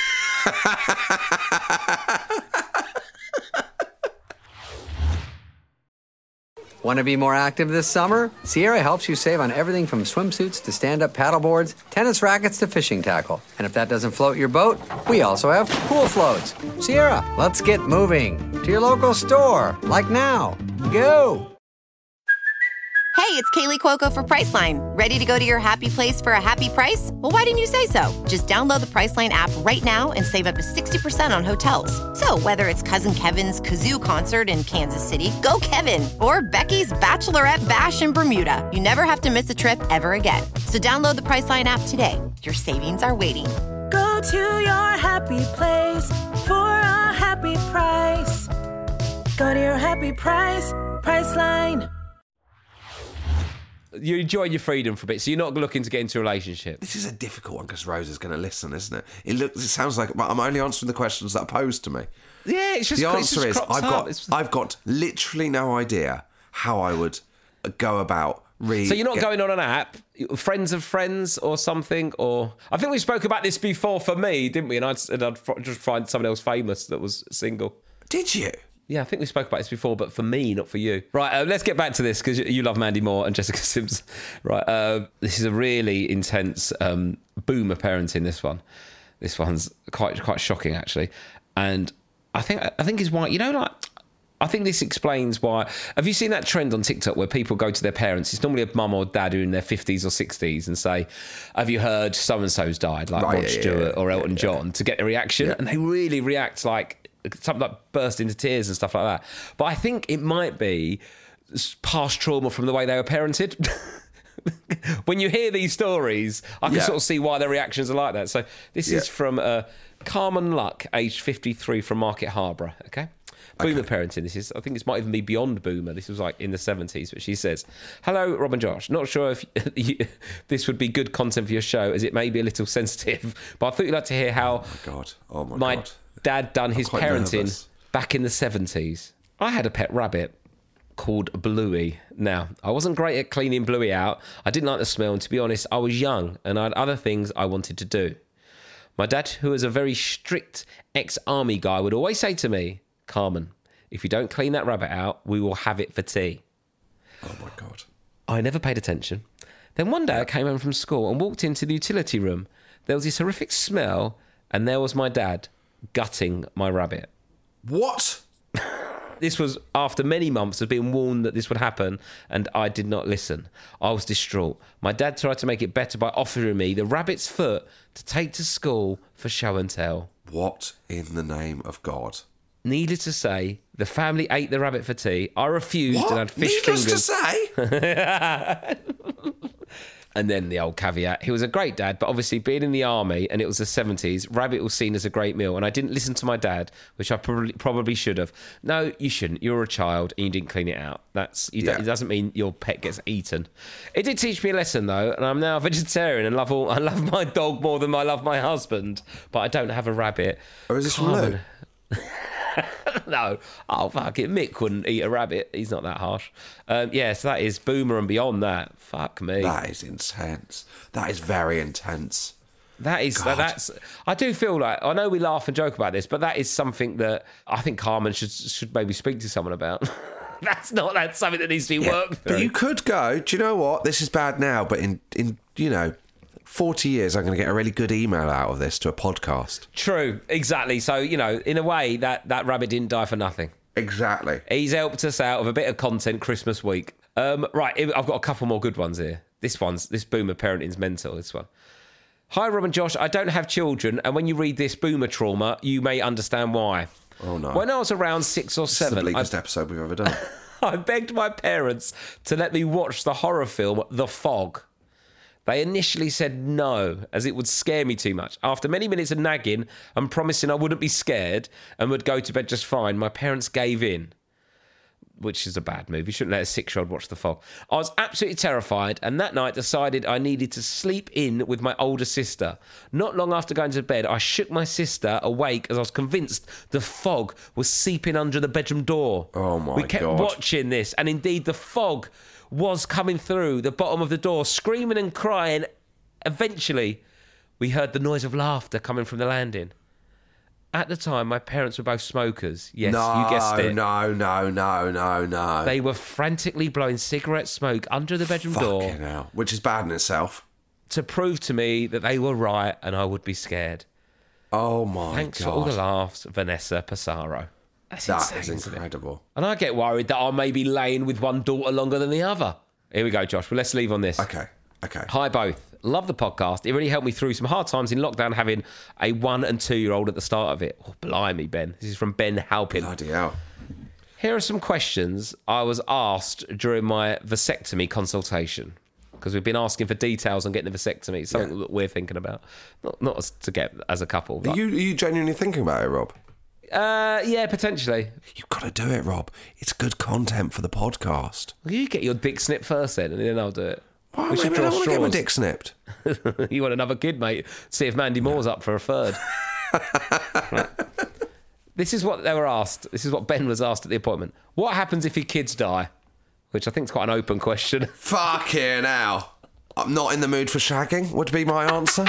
[SPEAKER 10] Want to be more active this summer? Sierra helps you save on everything from swimsuits to stand-up paddleboards, tennis rackets to fishing tackle. And if that doesn't float your boat, we also have pool floats. Sierra, let's get moving. To your local store, like now. Go!
[SPEAKER 11] Hey, it's Kaylee Cuoco for Priceline. Ready to go to your happy place for a happy price? Well, why didn't you say so? Just download the Priceline app right now and save up to sixty percent on hotels. So whether it's Cousin Kevin's Kazoo Concert in Kansas City, go Kevin, or Becky's Bachelorette Bash in Bermuda, you never have to miss a trip ever again. So download the Priceline app today. Your savings are waiting.
[SPEAKER 5] Go to your happy place for a happy price. Go to your happy price, Priceline.
[SPEAKER 1] You enjoy your freedom for a bit, so you're not looking to get into a relationship.
[SPEAKER 2] This is a difficult one because Rose is going to listen, isn't it? It looks. It sounds like I'm only answering the questions that are posed to me.
[SPEAKER 1] Yeah, it's just
[SPEAKER 2] the
[SPEAKER 1] it's
[SPEAKER 2] answer
[SPEAKER 1] just
[SPEAKER 2] is
[SPEAKER 1] cropped
[SPEAKER 2] I've
[SPEAKER 1] up.
[SPEAKER 2] got
[SPEAKER 1] It's-
[SPEAKER 2] I've got literally no idea how I would go about re.
[SPEAKER 1] So you're not
[SPEAKER 2] get-
[SPEAKER 1] going on an app, friends of friends or something, or I think we spoke about this before for me, didn't we? And I'd, and I'd f- just find someone else famous that was single.
[SPEAKER 2] Did you?
[SPEAKER 1] Yeah, I think we spoke about this before, but for me, not for you. Right, uh, let's get back to this because you, you love Mandy Moore and Jessica Simpson. Right, uh, this is a really intense um, boomer parenting. This one, this one's quite quite shocking actually, and I think I think is why you know like. I think this explains why. Have you seen that trend on TikTok where people go to their parents? It's normally a mum or dad who are in their fifties or sixties and say, "Have you heard so and so's died?" Like
[SPEAKER 2] Right,
[SPEAKER 1] Rod
[SPEAKER 2] yeah, yeah,
[SPEAKER 1] Stewart
[SPEAKER 2] yeah,
[SPEAKER 1] or Elton
[SPEAKER 2] yeah,
[SPEAKER 1] John to get a reaction,
[SPEAKER 2] Yeah.
[SPEAKER 1] and they really react like something like burst into tears and stuff like that. But I think it might be past trauma from the way they were parented. When you hear these stories, I can
[SPEAKER 2] Yeah.
[SPEAKER 1] sort of see why their reactions are like that. So this
[SPEAKER 2] Yeah.
[SPEAKER 1] is from uh, Carmen Luck, aged fifty-three, from Market Harborough. Okay. Boomer parenting. This is, I think this might even be beyond boomer. This was like in the seventies. But she says, "Hello, Rob and Josh. Not sure if you, this would be good content for your show, as it may be a little sensitive. But I thought you'd like to hear how
[SPEAKER 2] Oh my god! Oh my,
[SPEAKER 1] my
[SPEAKER 2] god!
[SPEAKER 1] dad done his
[SPEAKER 2] quite
[SPEAKER 1] parenting
[SPEAKER 2] nervous.
[SPEAKER 1] back in the seventies. I had a pet rabbit called Bluey. Now, I wasn't great at cleaning Bluey out. I didn't like the smell, and to be honest, I was young and I had other things I wanted to do. My dad, who was a very strict ex-army guy, would always say to me, 'Carmen, if you don't clean that rabbit out, we will have it for tea.'
[SPEAKER 2] Oh my god!
[SPEAKER 1] I never paid attention. Then one day I came home from school and walked into the utility room. There was this horrific smell, and there was my dad gutting my rabbit.
[SPEAKER 2] What?
[SPEAKER 1] This was after many months of being warned that this would happen, and I did not listen. I was distraught. My dad tried to make it better by offering me the rabbit's foot to take to school for show and tell.
[SPEAKER 2] What in the name of God?
[SPEAKER 1] Needless to say, the family ate the rabbit for tea. I refused
[SPEAKER 2] What?
[SPEAKER 1] and had fish
[SPEAKER 2] Needless
[SPEAKER 1] fingers.
[SPEAKER 2] to say.
[SPEAKER 1] And then the old caveat, he was a great dad, but obviously being in the army and it was the seventies, rabbit was seen as a great meal, and I didn't listen to my dad, which I probably probably should have. No, you shouldn't. You were a child and you didn't clean it out. That's you
[SPEAKER 2] Yeah.
[SPEAKER 1] don't, it doesn't mean your pet gets eaten. It did teach me a lesson though, and I'm now a vegetarian and love all, I love my dog more than I love my husband, but I don't have a rabbit.
[SPEAKER 2] Or is this from Lou?
[SPEAKER 1] Carmen- No, oh fuck it, Mick wouldn't eat a rabbit. He's not that harsh. Um, yeah, so that is boomer and beyond that. Fuck me.
[SPEAKER 2] That is intense. That is very intense.
[SPEAKER 1] That is
[SPEAKER 2] God.
[SPEAKER 1] that's. I do feel like I know we laugh and joke about this, but that is something that I think Carmen should should maybe speak to someone about. That's not that's something that needs to be
[SPEAKER 2] Yeah,
[SPEAKER 1] worked through.
[SPEAKER 2] but you could go, do you know what? This is bad now, but in, in you know, forty years, I'm going to get a really good email out of this to a podcast.
[SPEAKER 1] True, exactly. So you know, in a way, that that rabbit didn't die for nothing.
[SPEAKER 2] Exactly.
[SPEAKER 1] He's helped us out with a bit of content Christmas week. Um, right, I've got a couple more good ones here. This one's this boomer parenting's mental. This one. Hi, Rob and Josh. I don't have children, and when you read this boomer trauma, you may understand why.
[SPEAKER 2] Oh, no.
[SPEAKER 1] When I was around six or seven...
[SPEAKER 2] This is the bleakest
[SPEAKER 1] I,
[SPEAKER 2] episode we've ever done.
[SPEAKER 1] I begged my parents to let me watch the horror film The Fog. They initially said no, as it would scare me too much. After many minutes of nagging and promising I wouldn't be scared and would go to bed just fine, my parents gave in. Which is a bad move. You shouldn't let a six-year-old watch The Fog. I was absolutely terrified, and that night decided I needed to sleep in with my older sister. Not long after going to bed, I shook my sister awake as I was convinced the fog was seeping under the bedroom door.
[SPEAKER 2] Oh, my God.
[SPEAKER 1] We kept
[SPEAKER 2] God.
[SPEAKER 1] watching this, and indeed the fog was coming through the bottom of the door, screaming and crying. Eventually, we heard the noise of laughter coming from the landing. At the time, my parents were both smokers. Yes,
[SPEAKER 2] no,
[SPEAKER 1] you guessed it.
[SPEAKER 2] No, no, no, no, no.
[SPEAKER 1] They were frantically blowing cigarette smoke under the bedroom
[SPEAKER 2] Fucking
[SPEAKER 1] door.
[SPEAKER 2] hell. Which is bad in itself.
[SPEAKER 1] To prove to me that they were right and I would be scared.
[SPEAKER 2] Oh, my
[SPEAKER 1] Thanks
[SPEAKER 2] God.
[SPEAKER 1] for all the laughs, Vanessa Passaro. That's
[SPEAKER 2] That
[SPEAKER 1] insane,
[SPEAKER 2] is incredible.
[SPEAKER 1] And I get worried that I may be laying with one daughter longer than the other. Here we go, Josh. Well, let's leave on this.
[SPEAKER 2] Okay, okay.
[SPEAKER 1] Hi, both. Love the podcast. It really helped me through some hard times in lockdown having a one and two year old at the start of it. Oh, blimey, Ben. This is from Ben Halpin.
[SPEAKER 2] Bloody hell.
[SPEAKER 1] Here are some questions I was asked during my vasectomy consultation. Because we've been asking for details on getting the vasectomy. It's something yeah. that we're thinking about. Not, not as, to get as a couple. But...
[SPEAKER 2] Are, you, are you genuinely thinking about it, Rob?
[SPEAKER 1] Uh, yeah, potentially.
[SPEAKER 2] You've got to do it, Rob. It's good content for the podcast.
[SPEAKER 1] Well, you get your dick snipped first then, and then I'll do it.
[SPEAKER 2] Why, we should I don't want to get my dick snipped.
[SPEAKER 1] You want another kid, mate? See if Mandy Moore's up for a third. Right. This is what they were asked. This is what Ben was asked at the appointment. What happens if your kids die? Which I think is quite an open question.
[SPEAKER 2] Fucking hell. I'm not in the mood for shagging, would be my answer.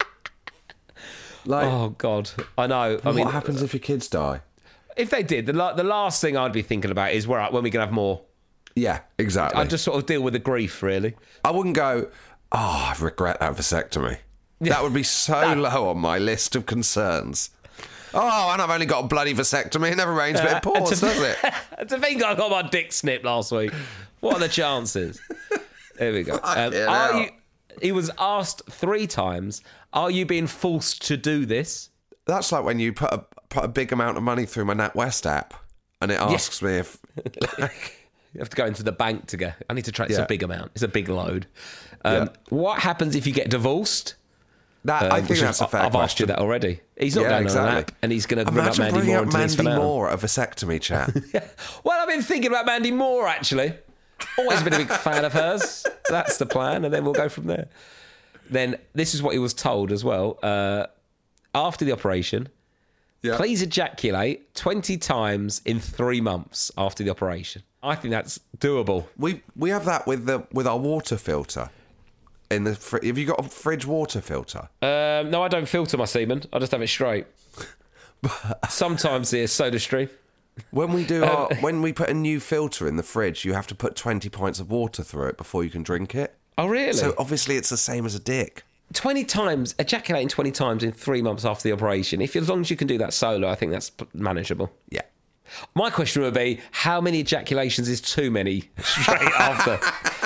[SPEAKER 2] Like,
[SPEAKER 1] oh, God. I know. I
[SPEAKER 2] what
[SPEAKER 1] mean,
[SPEAKER 2] happens if your kids die?
[SPEAKER 1] If they did, the, la- the last thing I'd be thinking about is where when we can have more.
[SPEAKER 2] Yeah, exactly.
[SPEAKER 1] I'd just sort of deal with the grief, really.
[SPEAKER 2] I wouldn't go, oh, I regret that vasectomy. That would be so low on my list of concerns. Oh, and I've only got a bloody vasectomy. It never rains, uh, but it pours, to, does it?
[SPEAKER 1] To think I got my dick snipped last week. What are the chances? There we go. Um, are you, he was asked three times, are you being forced to do this?
[SPEAKER 2] That's like when you put a, put a big amount of money through my NatWest app, and it asks yeah. me if...
[SPEAKER 1] You have to go into the bank to go, I need to try, it's
[SPEAKER 2] yeah.
[SPEAKER 1] a big amount, it's a big load. Um,
[SPEAKER 2] yeah.
[SPEAKER 1] What happens if you get divorced?
[SPEAKER 2] That, um, I think that's a fair
[SPEAKER 1] I've
[SPEAKER 2] question.
[SPEAKER 1] asked you that already. He's not
[SPEAKER 2] yeah,
[SPEAKER 1] going
[SPEAKER 2] exactly.
[SPEAKER 1] on an app, and he's going to bring up
[SPEAKER 2] Imagine
[SPEAKER 1] Mandy Moore
[SPEAKER 2] up
[SPEAKER 1] into
[SPEAKER 2] Mandy
[SPEAKER 1] this for now.
[SPEAKER 2] Moore at a vasectomy chat.
[SPEAKER 1] Yeah. Well, I've been thinking about Mandy Moore, actually. Always been a big fan of hers. That's the plan, and then we'll go from there. Then, this is what he was told as well. Uh, after the operation, yeah. please ejaculate twenty times in three months after the operation. I think that's doable.
[SPEAKER 2] We we have that with the with our water filter. In the fr- have you got a fridge water filter?
[SPEAKER 1] Um, no, I don't filter my semen. I just have it straight. Sometimes there's Soda Stream.
[SPEAKER 2] When we do our, um, when we put a new filter in the fridge, you have to put twenty pints of water through it before you can drink it.
[SPEAKER 1] Oh, really?
[SPEAKER 2] So obviously it's the same as a dick.
[SPEAKER 1] twenty times, ejaculating twenty times in three months after the operation. If as long as you can do that solo, I think that's manageable.
[SPEAKER 2] Yeah.
[SPEAKER 1] My question would be, how many ejaculations is too many straight after?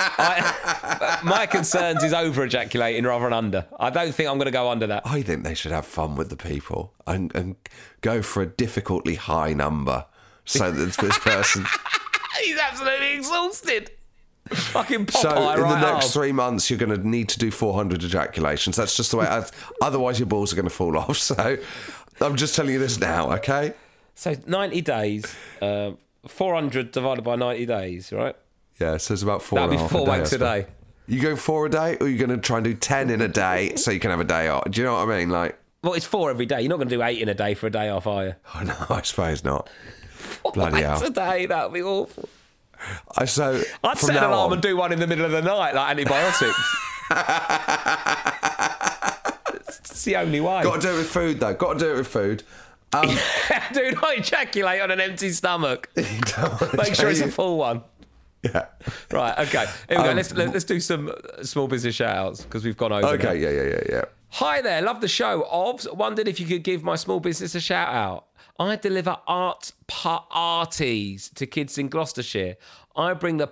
[SPEAKER 1] I, my concerns is over-ejaculating rather than under. I don't think I'm going to go under that.
[SPEAKER 2] I think they should have fun with the people and, and go for a difficultly high number so that this person...
[SPEAKER 1] He's absolutely exhausted. Fucking Popeye
[SPEAKER 2] So in
[SPEAKER 1] right
[SPEAKER 2] the next
[SPEAKER 1] arm.
[SPEAKER 2] three months, you're going to need to do four hundred ejaculations. That's just the way... I, otherwise, your balls are going to fall off. So I'm just telling you this now, okay?
[SPEAKER 1] So ninety days, uh, four hundred divided by ninety days, right?
[SPEAKER 2] Yeah, so it's about four
[SPEAKER 1] That'd
[SPEAKER 2] and a
[SPEAKER 1] be
[SPEAKER 2] half
[SPEAKER 1] four
[SPEAKER 2] a day,
[SPEAKER 1] wanks a day.
[SPEAKER 2] You go four a day, or are you going to try and do ten in a day so you can have a day off? Do you know what I mean? Like,
[SPEAKER 1] well, it's four every day. You're not going to do eight in a day for a day off, are you?
[SPEAKER 2] Oh, no, I suppose not.
[SPEAKER 1] Four
[SPEAKER 2] Bloody
[SPEAKER 1] wanks
[SPEAKER 2] hell.
[SPEAKER 1] a day, that would be awful.
[SPEAKER 2] I so
[SPEAKER 1] I'd
[SPEAKER 2] from
[SPEAKER 1] set an
[SPEAKER 2] now
[SPEAKER 1] alarm
[SPEAKER 2] on,
[SPEAKER 1] and do one in the middle of the night, like antibiotics. It's the only way.
[SPEAKER 2] Got to do it with food, though. Got to do it with food. Um,
[SPEAKER 1] do not ejaculate on an empty stomach. Make sure it's a full one.
[SPEAKER 2] Yeah.
[SPEAKER 1] Right, okay. Here we go.
[SPEAKER 2] Um,
[SPEAKER 1] Let's, let's do some small business shout-outs because we've gone over
[SPEAKER 2] Okay,
[SPEAKER 1] now.
[SPEAKER 2] yeah, yeah, yeah, yeah.
[SPEAKER 1] Hi there, love the show. Obs, wondered if you could give my small business a shout-out. I deliver art parties to kids in Gloucestershire. I bring the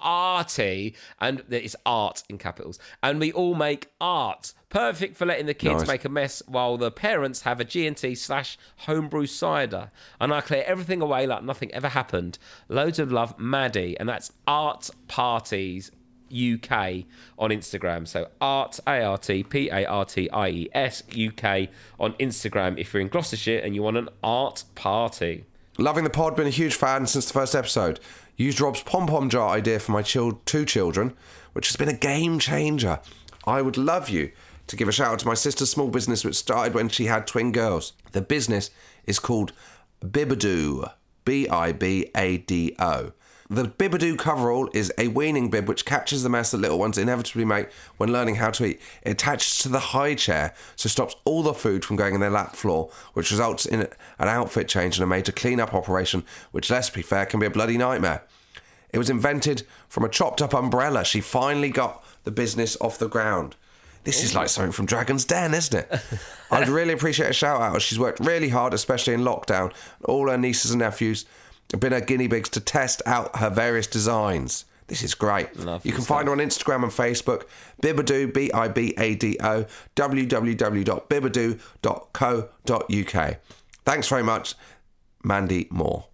[SPEAKER 1] party, and it's art in capitals, and we all make art. Perfect for letting the kids
[SPEAKER 2] Nice.
[SPEAKER 1] make a mess while the parents have a G and T slash homebrew cider. And I clear everything away like nothing ever happened. Loads of love, Maddie. And that's Art Parties U K on Instagram. So Art, A R T, P A R T I E S, U K on Instagram if you're in Gloucestershire and you want an art party.
[SPEAKER 2] Loving the pod, been a huge fan since the first episode. Used Rob's pom-pom jar idea for my chil- two children, which has been a game changer. I would love you to give a shout out to my sister's small business which started when she had twin girls. The business is called Bibadoo, B I B A D O. The Bibadoo coverall is a weaning bib which catches the mess that little ones inevitably make when learning how to eat. It attaches to the high chair, so stops all the food from going in their lap floor, which results in an outfit change and a major clean-up operation, which, let's be fair, can be a bloody nightmare. It was invented from a chopped-up umbrella. She finally got the business off the ground. This is like something from Dragon's Den, isn't it? I'd really appreciate a shout-out. She's worked really hard, especially in lockdown. All her nieces and nephews have been her guinea pigs to test out her various designs. This is great.
[SPEAKER 1] Lovely
[SPEAKER 2] you can
[SPEAKER 1] stuff.
[SPEAKER 2] find her on Instagram and Facebook. Bibadoo, B I B A D O, w w w dot bibadoo dot co dot u k. Thanks very much, Mandy Moore.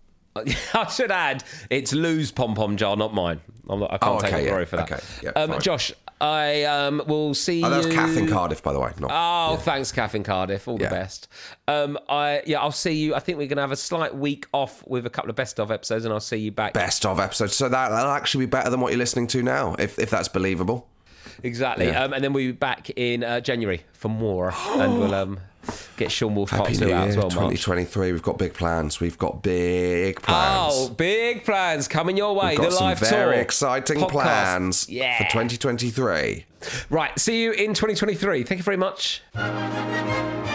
[SPEAKER 1] I should add, it's Lou's pom-pom jar, not mine. I'm not, I can't
[SPEAKER 2] Oh,
[SPEAKER 1] take
[SPEAKER 2] okay,
[SPEAKER 1] the glory
[SPEAKER 2] yeah,
[SPEAKER 1] for that.
[SPEAKER 2] okay, yeah,
[SPEAKER 1] um,
[SPEAKER 2] fine.
[SPEAKER 1] Josh, I um, will see
[SPEAKER 2] Oh, that
[SPEAKER 1] you...
[SPEAKER 2] was Kath in Cardiff, by the way. Not,
[SPEAKER 1] Oh,
[SPEAKER 2] yeah.
[SPEAKER 1] thanks, Kath in Cardiff. All
[SPEAKER 2] Yeah.
[SPEAKER 1] the best. Um, I yeah, I'll see you. I think we're going to have a slight week off with a couple of best of episodes, and I'll see you back.
[SPEAKER 2] Best of episodes. So that, that'll actually be better than what you're listening to now, if, if that's believable.
[SPEAKER 1] Exactly.
[SPEAKER 2] Yeah.
[SPEAKER 1] Um, and then we'll be back in uh, January for more, and we'll um, get Sean Wolf Part
[SPEAKER 2] Happy
[SPEAKER 1] two
[SPEAKER 2] New
[SPEAKER 1] out
[SPEAKER 2] Year,
[SPEAKER 1] as well, March.
[SPEAKER 2] twenty twenty-three. We've got big plans. We've got big plans.
[SPEAKER 1] Oh, big plans coming your way.
[SPEAKER 2] We've got
[SPEAKER 1] the
[SPEAKER 2] some
[SPEAKER 1] live
[SPEAKER 2] very
[SPEAKER 1] tour
[SPEAKER 2] exciting
[SPEAKER 1] podcast.
[SPEAKER 2] plans
[SPEAKER 1] Yeah.
[SPEAKER 2] for twenty twenty-three.
[SPEAKER 1] Right. See you in twenty twenty-three. Thank you very much.